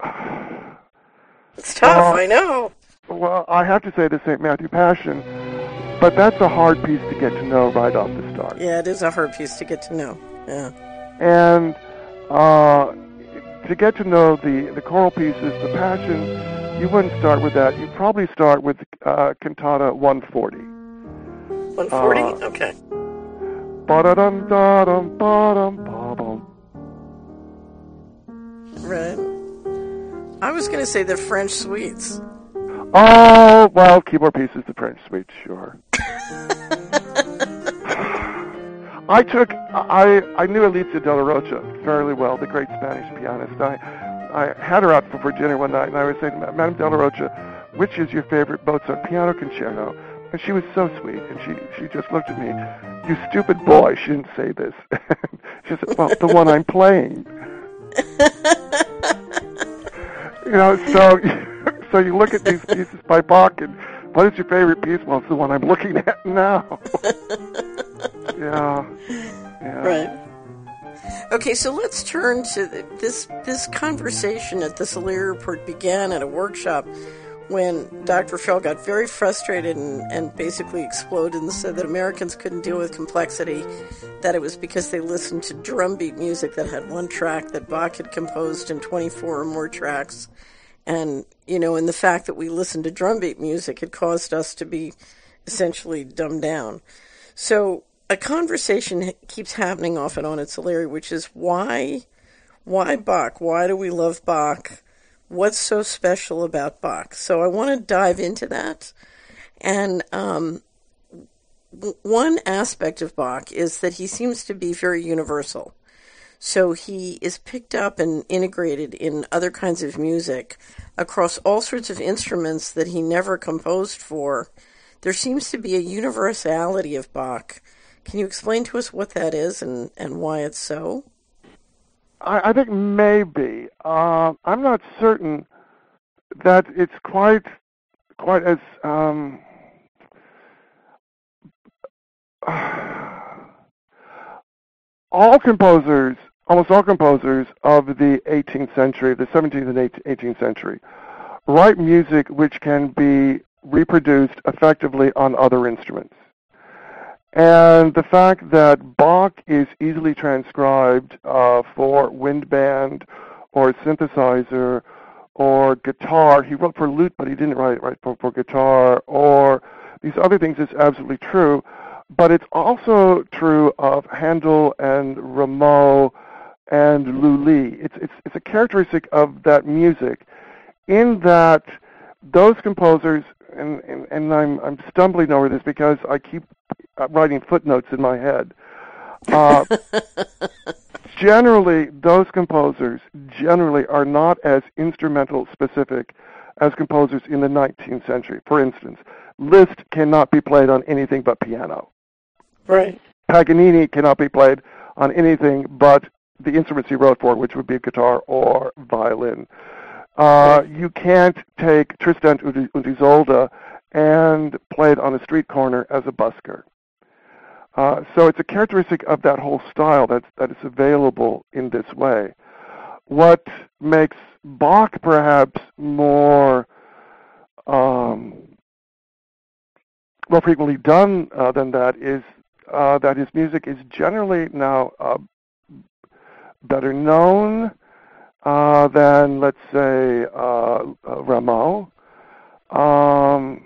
It's tough, uh, I know. Well, I have to say the Saint Matthew Passion, but that's a hard piece to get to know right off the start. Yeah, it is a hard piece to get to know. Yeah. And uh, to get to know the, the choral pieces, the Passion, you wouldn't start with that. You'd probably start with uh, Cantata one forty. one forty? Uh, okay. Ba-da-dum, da-dum, ba-dum, ba-bum. Right. I was going to say the French suites. Oh, well, keyboard pieces, the French suite, sure. I took, I I knew Alicia de la Rocha fairly well, the great Spanish pianist. I I had her out for, for dinner one night, and I was saying, Madame de la Rocha, which is your favorite Mozart piano concerto? And she was so sweet, and she, she just looked at me, you stupid boy, she didn't say this. She said, well, the one I'm playing. You know, so... So you look at these pieces by Bach, and what is your favorite piece? Well, it's the one I'm looking at now. yeah. yeah. Right. Okay, so let's turn to the, this this conversation at the Salieri Report began at a workshop when Doctor Fell got very frustrated and, and basically exploded and said that Americans couldn't deal with complexity, that it was because they listened to drumbeat music that had one track that Bach had composed in twenty-four or more tracks. And, you know, and the fact that we listened to drumbeat music had caused us to be essentially dumbed down. So a conversation keeps happening off and on at Salieri, which is why, why Bach? Why do we love Bach? What's so special about Bach? So I want to dive into that. And um, one aspect of Bach is that he seems to be very universal. So he is picked up and integrated in other kinds of music across all sorts of instruments that he never composed for. There seems to be a universality of Bach. Can you explain to us what that is and, and why it's so? I, I think maybe. Uh, I'm not certain that it's quite quite as... Um, all composers... Almost all composers of the eighteenth century, the seventeenth and eighteenth century, write music which can be reproduced effectively on other instruments. And the fact that Bach is easily transcribed uh, for wind band or synthesizer or guitar, he wrote for lute, but he didn't write, write for, for guitar, or these other things is absolutely true. But it's also true of Handel and Rameau and Lully. It's, it's, it's a characteristic of that music in that those composers, and, and, and I'm, I'm stumbling over this because I keep writing footnotes in my head. Uh, generally, those composers generally are not as instrumental specific as composers in the nineteenth century. For instance, Liszt cannot be played on anything but piano. Right. Paganini cannot be played on anything but the instruments he wrote for, which would be guitar or violin. Uh, right. You can't take Tristan und Isolde and play it on a street corner as a busker. Uh, so it's a characteristic of that whole style that that is available in this way. What makes Bach perhaps more um, more frequently done uh, than that is uh, that his music is generally now uh, better known uh, than, let's say, uh, uh, Rameau. Um,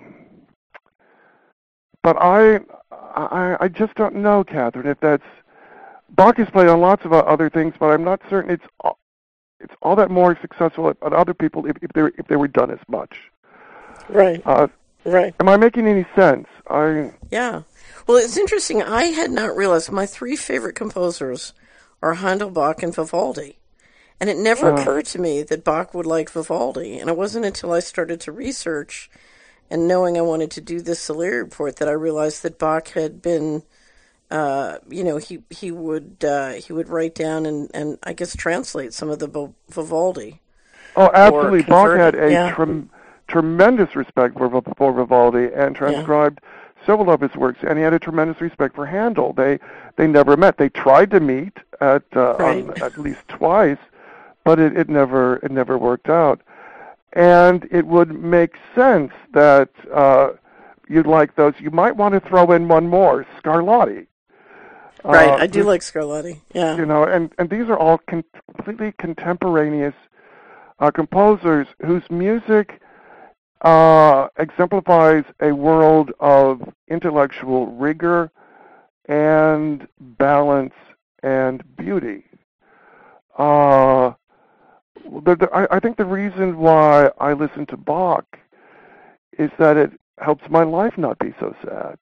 but I. I, I just don't know, Catherine, if that's... Bach is played on lots of other things, but I'm not certain it's all, it's all that more successful at, at other people if, if, they were, if they were done as much. Right, uh, right. Am I making any sense? I Yeah. Well, it's interesting. I had not realized my three favorite composers are Handel, Bach, and Vivaldi. And it never uh, occurred to me that Bach would like Vivaldi. And it wasn't until I started to research and knowing I wanted to do this Salieri report that I realized that Bach had been, uh, you know, he he would uh, he would write down and, and I guess translate some of the Vivaldi. Oh, absolutely. Bach had a yeah. trem- tremendous respect for, for Vivaldi and transcribed yeah. several of his works, and he had a tremendous respect for Handel. They they never met. They tried to meet at uh, right. on, at least twice, but it, it never it never worked out. And it would make sense that uh, you'd like those. You might want to throw in one more, Scarlatti. Right, uh, I do like Scarlatti, yeah. You know, and, and these are all con- completely contemporaneous uh, composers whose music uh, exemplifies a world of intellectual rigor and balance and beauty. Uh, The, the, I, I think the reason why I listen to Bach is that it helps my life not be so sad.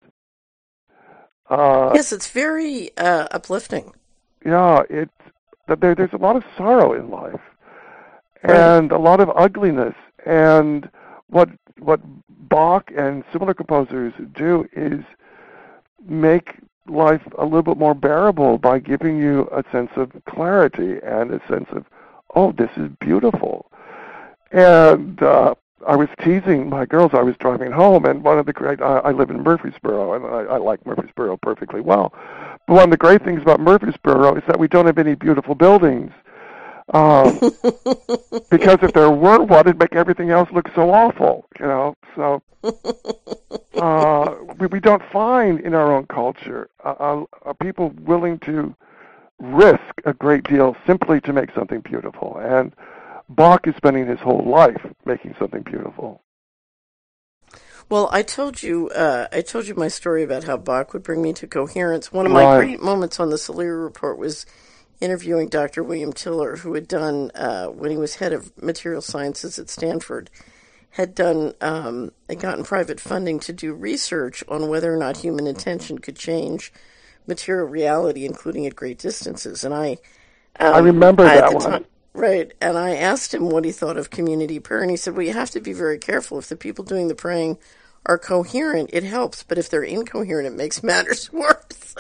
Uh, yes, it's very uh, uplifting. Yeah, it there, there's a lot of sorrow in life, right. and a lot of ugliness. And what what Bach and similar composers do is make life a little bit more bearable by giving you a sense of clarity and a sense of, oh, this is beautiful. And uh, I was teasing my girls. I was driving home, and one of the great, I, I live in Murfreesboro, and I, I like Murfreesboro perfectly well. But one of the great things about Murfreesboro is that we don't have any beautiful buildings. Um, because if there were one, it'd make everything else look so awful, you know. So uh, we, we don't find in our own culture uh, uh, people willing to risk a great deal simply to make something beautiful. And Bach is spending his whole life making something beautiful. Well, I told you, uh, I told you my story about how Bach would bring me to coherence. One of my right. great moments on the Salieri report was interviewing Doctor William Tiller, who had done, uh, when he was head of material sciences at Stanford, had done, um, had gotten private funding to do research on whether or not human attention could change material reality, including at great distances. And I, um, I remember I, that one. Time, right. And I asked him what he thought of community prayer, and he said, well, you have to be very careful. If the people doing the praying are coherent, it helps. But if they're incoherent, it makes matters worse.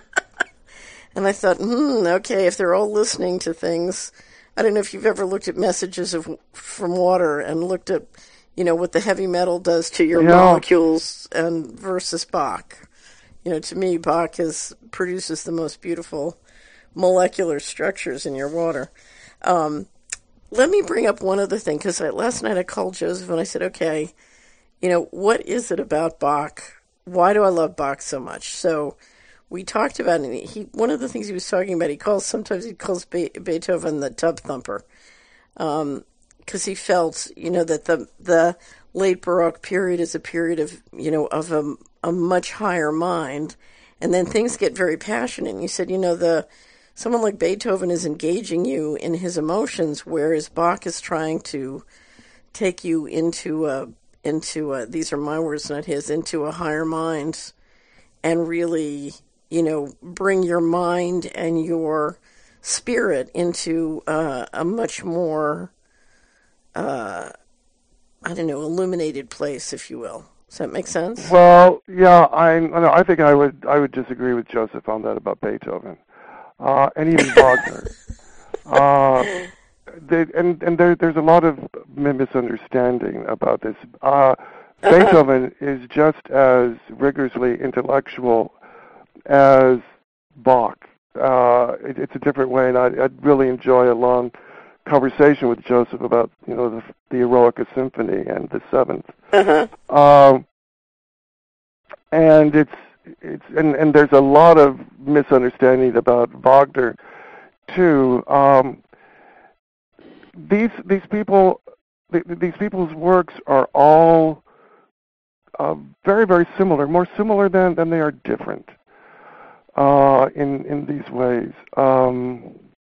And I thought, hmm, okay, if they're all listening to things, I don't know if you've ever looked at messages of from water and looked at, you know, what the heavy metal does to your yeah. molecules and versus Bach. You know, to me, Bach is, produces the most beautiful molecular structures in your water. Um, let me bring up one other thing, because last night I called Joseph and I said, okay, you know, what is it about Bach? Why do I love Bach so much? So we talked about it. He, one of the things he was talking about, he calls, sometimes he calls Be- Beethoven the tub thumper, because um, he felt, you know, that the the late Baroque period is a period of, you know, of a, a much higher mind, and then things get very passionate. And you said, you know, the someone like Beethoven is engaging you in his emotions, whereas Bach is trying to take you into a into a, these are my words, not his, into a higher mind, and really, you know, bring your mind and your spirit into uh, a much more, uh, I don't know, illuminated place, if you will. Does that make sense? Well, yeah, I no, I think I would I would disagree with Joseph on that about Beethoven, uh, and even Wagner. Uh, they, and and there, there's a lot of misunderstanding about this. Uh, Uh-huh. Beethoven is just as rigorously intellectual as Bach. Uh, it, it's a different way, and I, I'd really enjoy a long conversation with Joseph about, you know, the, the Eroica Symphony and the Seventh. Uh-huh. Um, and it's it's and, and there's a lot of misunderstanding about Wagner too. Um, these these people th- these people's works are all uh, very very similar, more similar than, than they are different uh, in in these ways. Um,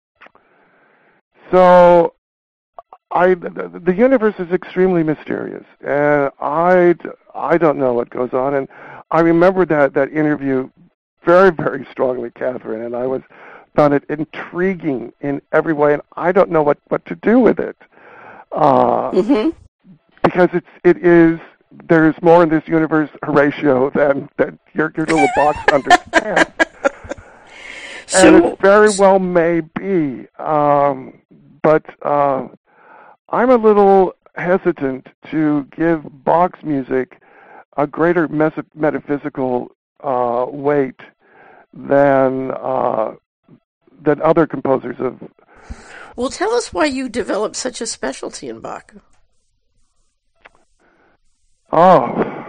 so. I, the, the universe is extremely mysterious, and I, I don't know what goes on. And I remember that, that interview very, very strongly, Catherine, and I was found it intriguing in every way, and I don't know what, what to do with it. Uh, Mm-hmm. Because it's, it is, there's more in this universe, Horatio, than, than your, your little box understands. So, and it very well may be, um, but... Uh, I'm a little hesitant to give Bach's music a greater mes- metaphysical uh, weight than uh, than other composers of. well, tell us why you developed such a specialty in Bach. Oh,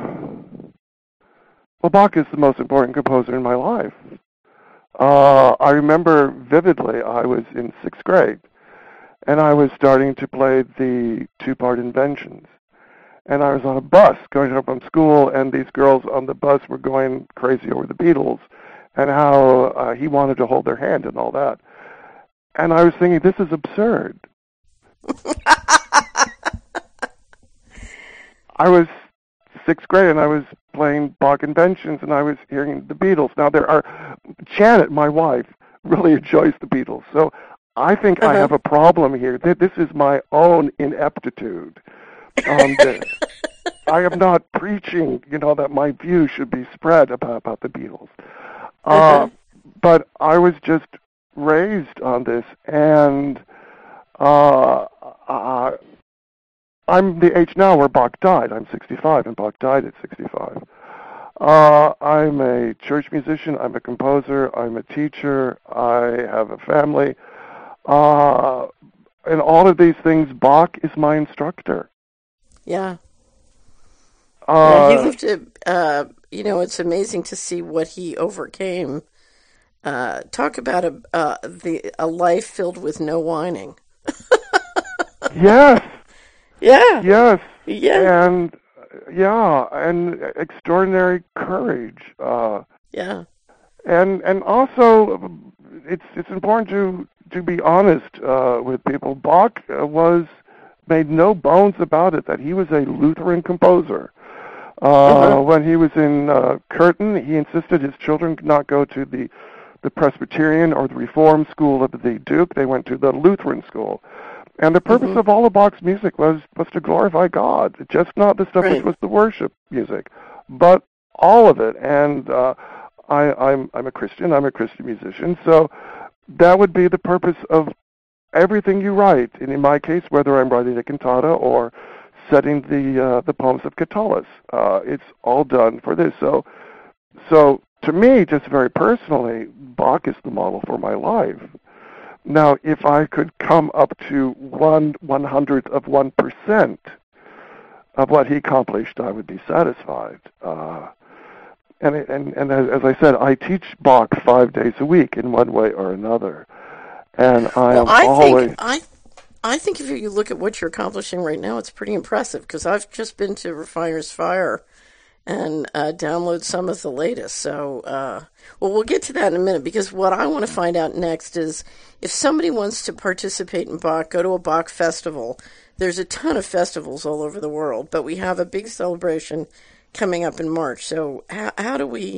well, Bach is the most important composer in my life. Uh, I remember vividly. I was in sixth grade. And I was starting to play the two-part Inventions. And I was on a bus going home from school, and these girls on the bus were going crazy over the Beatles and how uh, he wanted to hold their hand and all that. And I was thinking, this is absurd. I was sixth grade, and I was playing Bach Inventions, and I was hearing the Beatles. Now, there are... Janet, my wife, really enjoys the Beatles, so... I think uh-huh. I have a problem here. This is my own ineptitude on this. I am not preaching, you know, that my view should be spread about, about the Beatles. Uh, uh-huh. But I was just raised on this, and uh, uh, I'm the age now where Bach died. I'm sixty-five, and Bach died at sixty-five. Uh, I'm a church musician. I'm a composer. I'm a teacher. I have a family. Uh, and all of these things, Bach is my instructor. Yeah. Uh, yeah he lived a, uh, you know, it's amazing to see what he overcame. Uh, talk about a, uh, the, a life filled with no whining. yes. Yeah. Yes. Yeah. And, yeah, and extraordinary courage. Uh, yeah. And, and also, it's, it's important to, to be honest uh, with people. Bach uh, was made no bones about it that he was a Lutheran composer. Uh, uh-huh. When he was in uh, Curtin, he insisted his children not go to the the Presbyterian or the Reform school of the Duke. They went to the Lutheran school. And the purpose mm-hmm. of all of Bach's music was, was to glorify God, just not the stuff right. which was the worship music, but all of it. And uh, I, I'm I'm a Christian. I'm a Christian musician, so that would be the purpose of everything you write. And in my case, whether I'm writing a cantata or setting the uh, the poems of Catullus, uh, it's all done for this. So, so to me, just very personally, Bach is the model for my life. Now, if I could come up to one one hundredth of one percent of what he accomplished, I would be satisfied. Uh, And, and and as I said, I teach Bach five days a week in one way or another, and I well, am I always. Think, I, I think if you look at what you're accomplishing right now, it's pretty impressive. Because I've just been to Refiner's Fire and uh, download some of the latest. So, uh, well, we'll get to that in a minute. Because what I want to find out next is if somebody wants to participate in Bach, go to a Bach festival. There's a ton of festivals all over the world, but we have a big celebration coming up in March. So how, how do we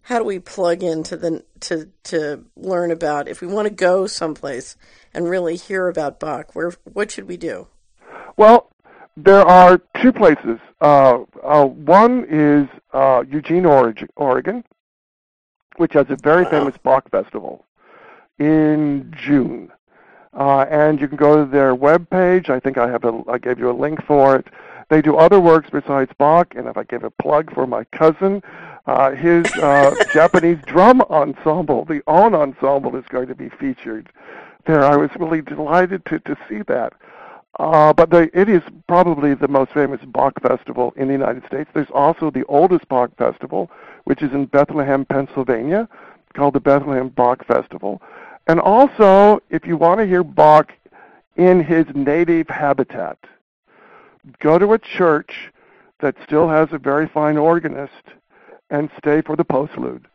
how do we plug into the to to learn about if we want to go someplace and really hear about Bach? Where what should we do? Well, there are two places. Uh, uh, one is uh, Eugene, Oregon, which has a very Wow. famous Bach festival in June. Uh, and you can go to their webpage. I think I have a, I gave you a link for it. They do other works besides Bach, and if I give a plug for my cousin, uh, his uh, Japanese drum ensemble, the ON ensemble, is going to be featured there. I was really delighted to, to see that. Uh, but they, it is probably the most famous Bach festival in the United States. There's also the oldest Bach festival, which is in Bethlehem, Pennsylvania, called the Bethlehem Bach Festival. And also, if you want to hear Bach in his native habitat, go to a church that still has a very fine organist and stay for the postlude.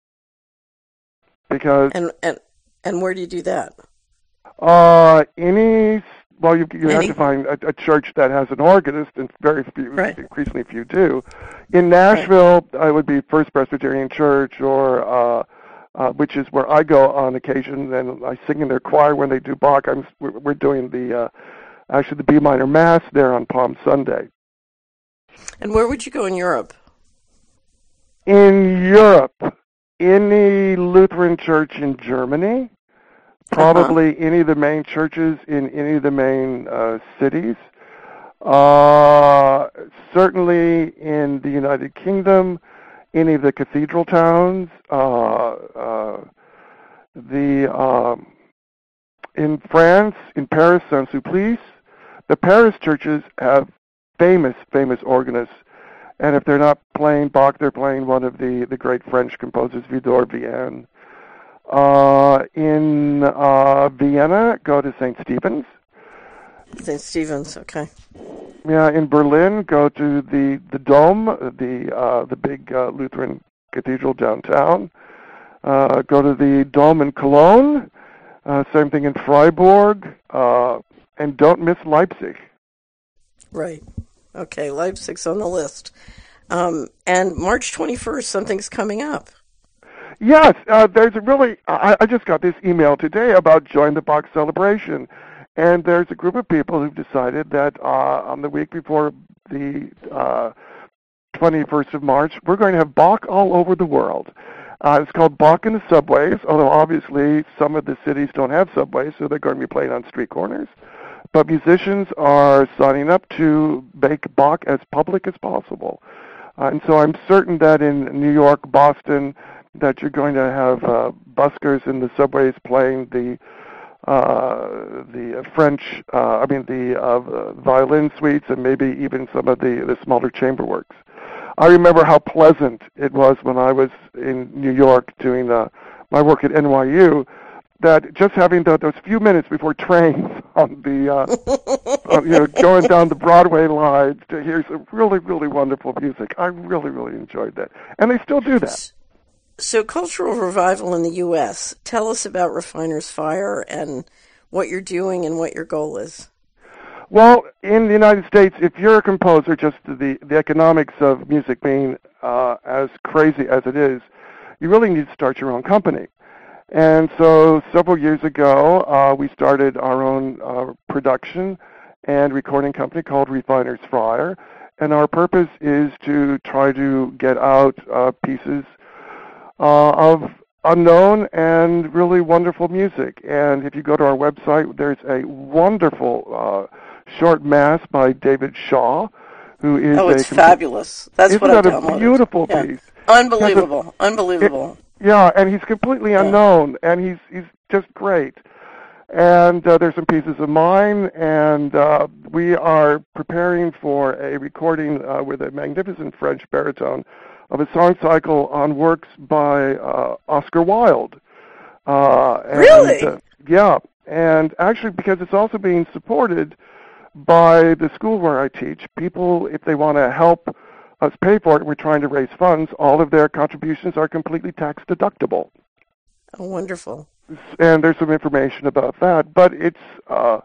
Because And and and where do you do that? uh, any well, you you have Any? to find a, a church that has an organist, and very few, Right. increasingly few do. In Nashville, I would be First Presbyterian Church, or uh, uh, which is where I go on occasion, and I sing in their choir when they do Bach. I'm we're we're doing the uh, actually the B minor mass there on Palm Sunday. And where would you go in Europe? In Europe, any Lutheran church in Germany, probably uh-huh. any of the main churches in any of the main uh, cities, uh, certainly in the United Kingdom, any of the cathedral towns, uh, uh, the um, in France, in Paris, Saint-Sulpice, the Paris churches have famous, famous organists. And if they're not playing Bach, they're playing one of the, the great French composers, Vidor Vienne. Uh, in uh, Vienna, go to Saint Stephen's. Saint Stephen's, okay. Yeah, in Berlin, go to the, the Dome, the uh, the big uh, Lutheran cathedral downtown. Uh, go to the Dome in Cologne. Uh, same thing in Freiburg. Uh, and don't miss Leipzig. Right. Okay, Leipzig's on the list. Um, and March twenty-first, something's coming up. Yes, uh, there's a really, I, I just got this email today about Join the Bach Celebration. And there's a group of people who've decided that uh, on the week before the uh, twenty-first of March, we're going to have Bach all over the world. Uh, it's called Bach in the Subways, although obviously some of the cities don't have subways, so they're going to be playing on street corners. But musicians are signing up to make Bach as public as possible. Uh, and so I'm certain that in New York, Boston, that you're going to have uh, buskers in the subways playing the uh, the French, uh, I mean the uh, violin suites, and maybe even some of the, the smaller chamber works. I remember how pleasant it was when I was in New York doing uh, my work at N Y U, that just having the, those few minutes before trains on the, uh, uh, you know, going down the Broadway lines to hear some really, really wonderful music. I really, really enjoyed that. And they still do that. So cultural revival in the U S, tell us about Refiner's Fire and what you're doing and what your goal is. Well, in the United States, if you're a composer, just the, the economics of music being uh, as crazy as it is, you really need to start your own company. And so several years ago, uh, we started our own uh, production and recording company called Refiner's Fire. And our purpose is to try to get out uh, pieces uh, of unknown and really wonderful music. And if you go to our website, there's a wonderful uh, short mass by David Shaw, who is oh, it's a fabulous. That's isn't what I that downloaded. a beautiful yeah. piece? Unbelievable, a, unbelievable. It, yeah, and he's completely unknown, yeah. and he's he's just great. And uh, there's some pieces of mine, and uh, we are preparing for a recording uh, with a magnificent French baritone of a song cycle on works by uh, Oscar Wilde. Uh, and, really? Uh, yeah, and actually because it's also being supported by the school where I teach. People, if they want to help us pay for it, we're trying to raise funds, all of their contributions are completely tax deductible. Oh, wonderful. And there's some information about that. But it's, uh,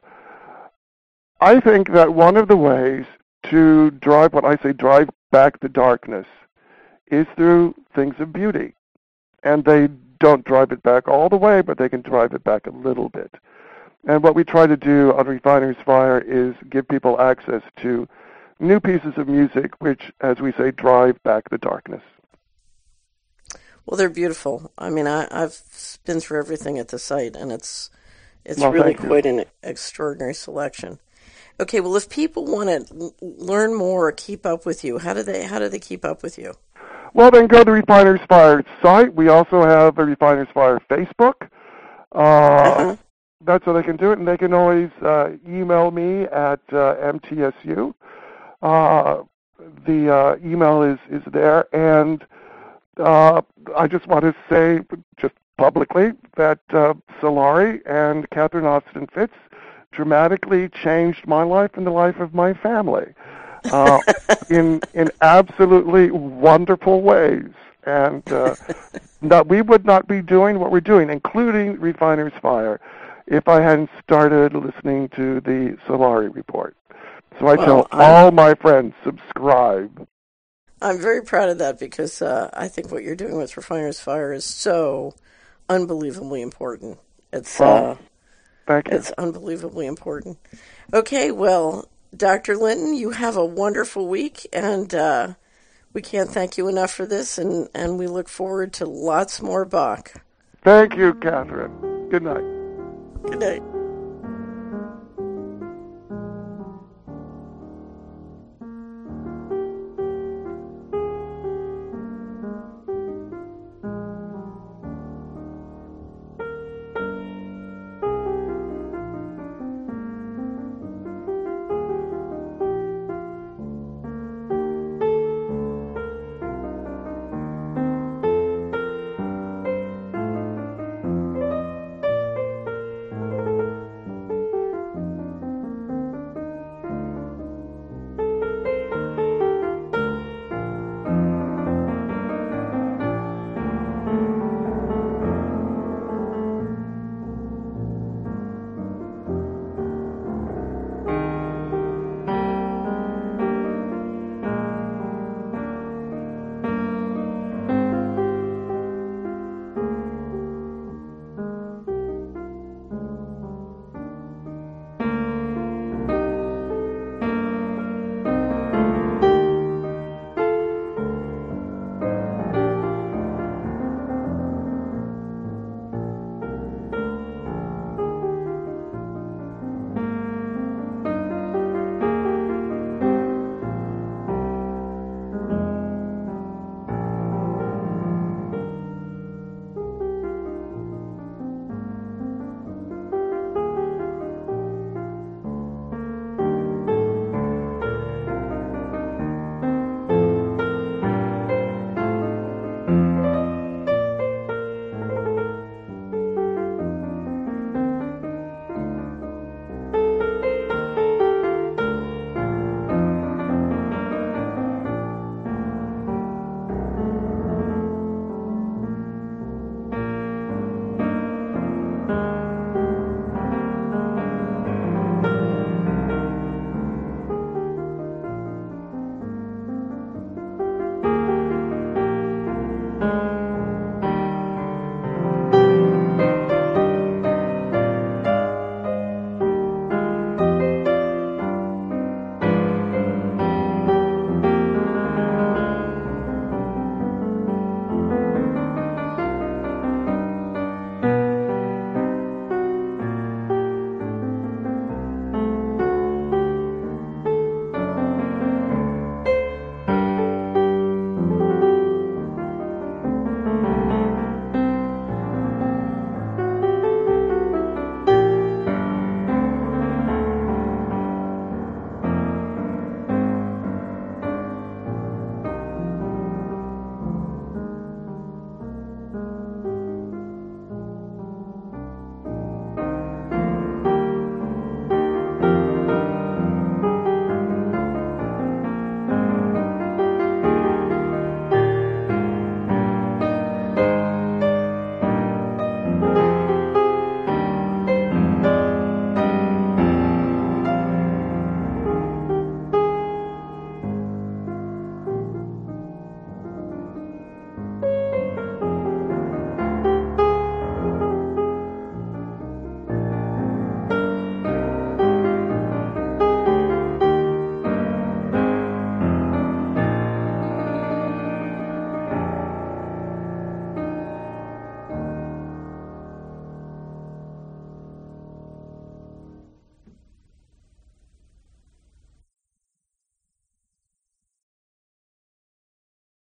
I think that one of the ways to drive, what I say, drive back the darkness is through things of beauty. and they don't drive it back all the way, but they can drive it back a little bit. And what we try to do on Refiner's Fire is give people access to new pieces of music, which, as we say, drive back the darkness. Well, they're beautiful. I mean, I, I've been through everything at the site, and it's it's well, really quite an extraordinary selection. Okay, well, if people want to learn more or keep up with you, how do they how do they keep up with you? Well, then go to Refiner's Fire site. We also have a Refiner's Fire Facebook. Uh, uh-huh. That's how they can do it, and they can always uh, email me at uh, M T S U. Uh, the uh, email is, is there, and uh, I just want to say, just publicly, that uh, Solari and Catherine Austin Fitts dramatically changed my life and the life of my family uh, in in absolutely wonderful ways, and uh, that we would not be doing what we're doing, including Refiner's Fire, if I hadn't started listening to the Solari Report. So I well, tell I'm, all my friends, subscribe. I'm very proud of that because uh, I think what you're doing with Refiner's Fire is so unbelievably important. It's well, uh, thank you. It's unbelievably important. Okay, well, Doctor Linton, you have a wonderful week, and uh, we can't thank you enough for this, and, and we look forward to lots more Bach. Thank you, Catherine. Good night. Good night.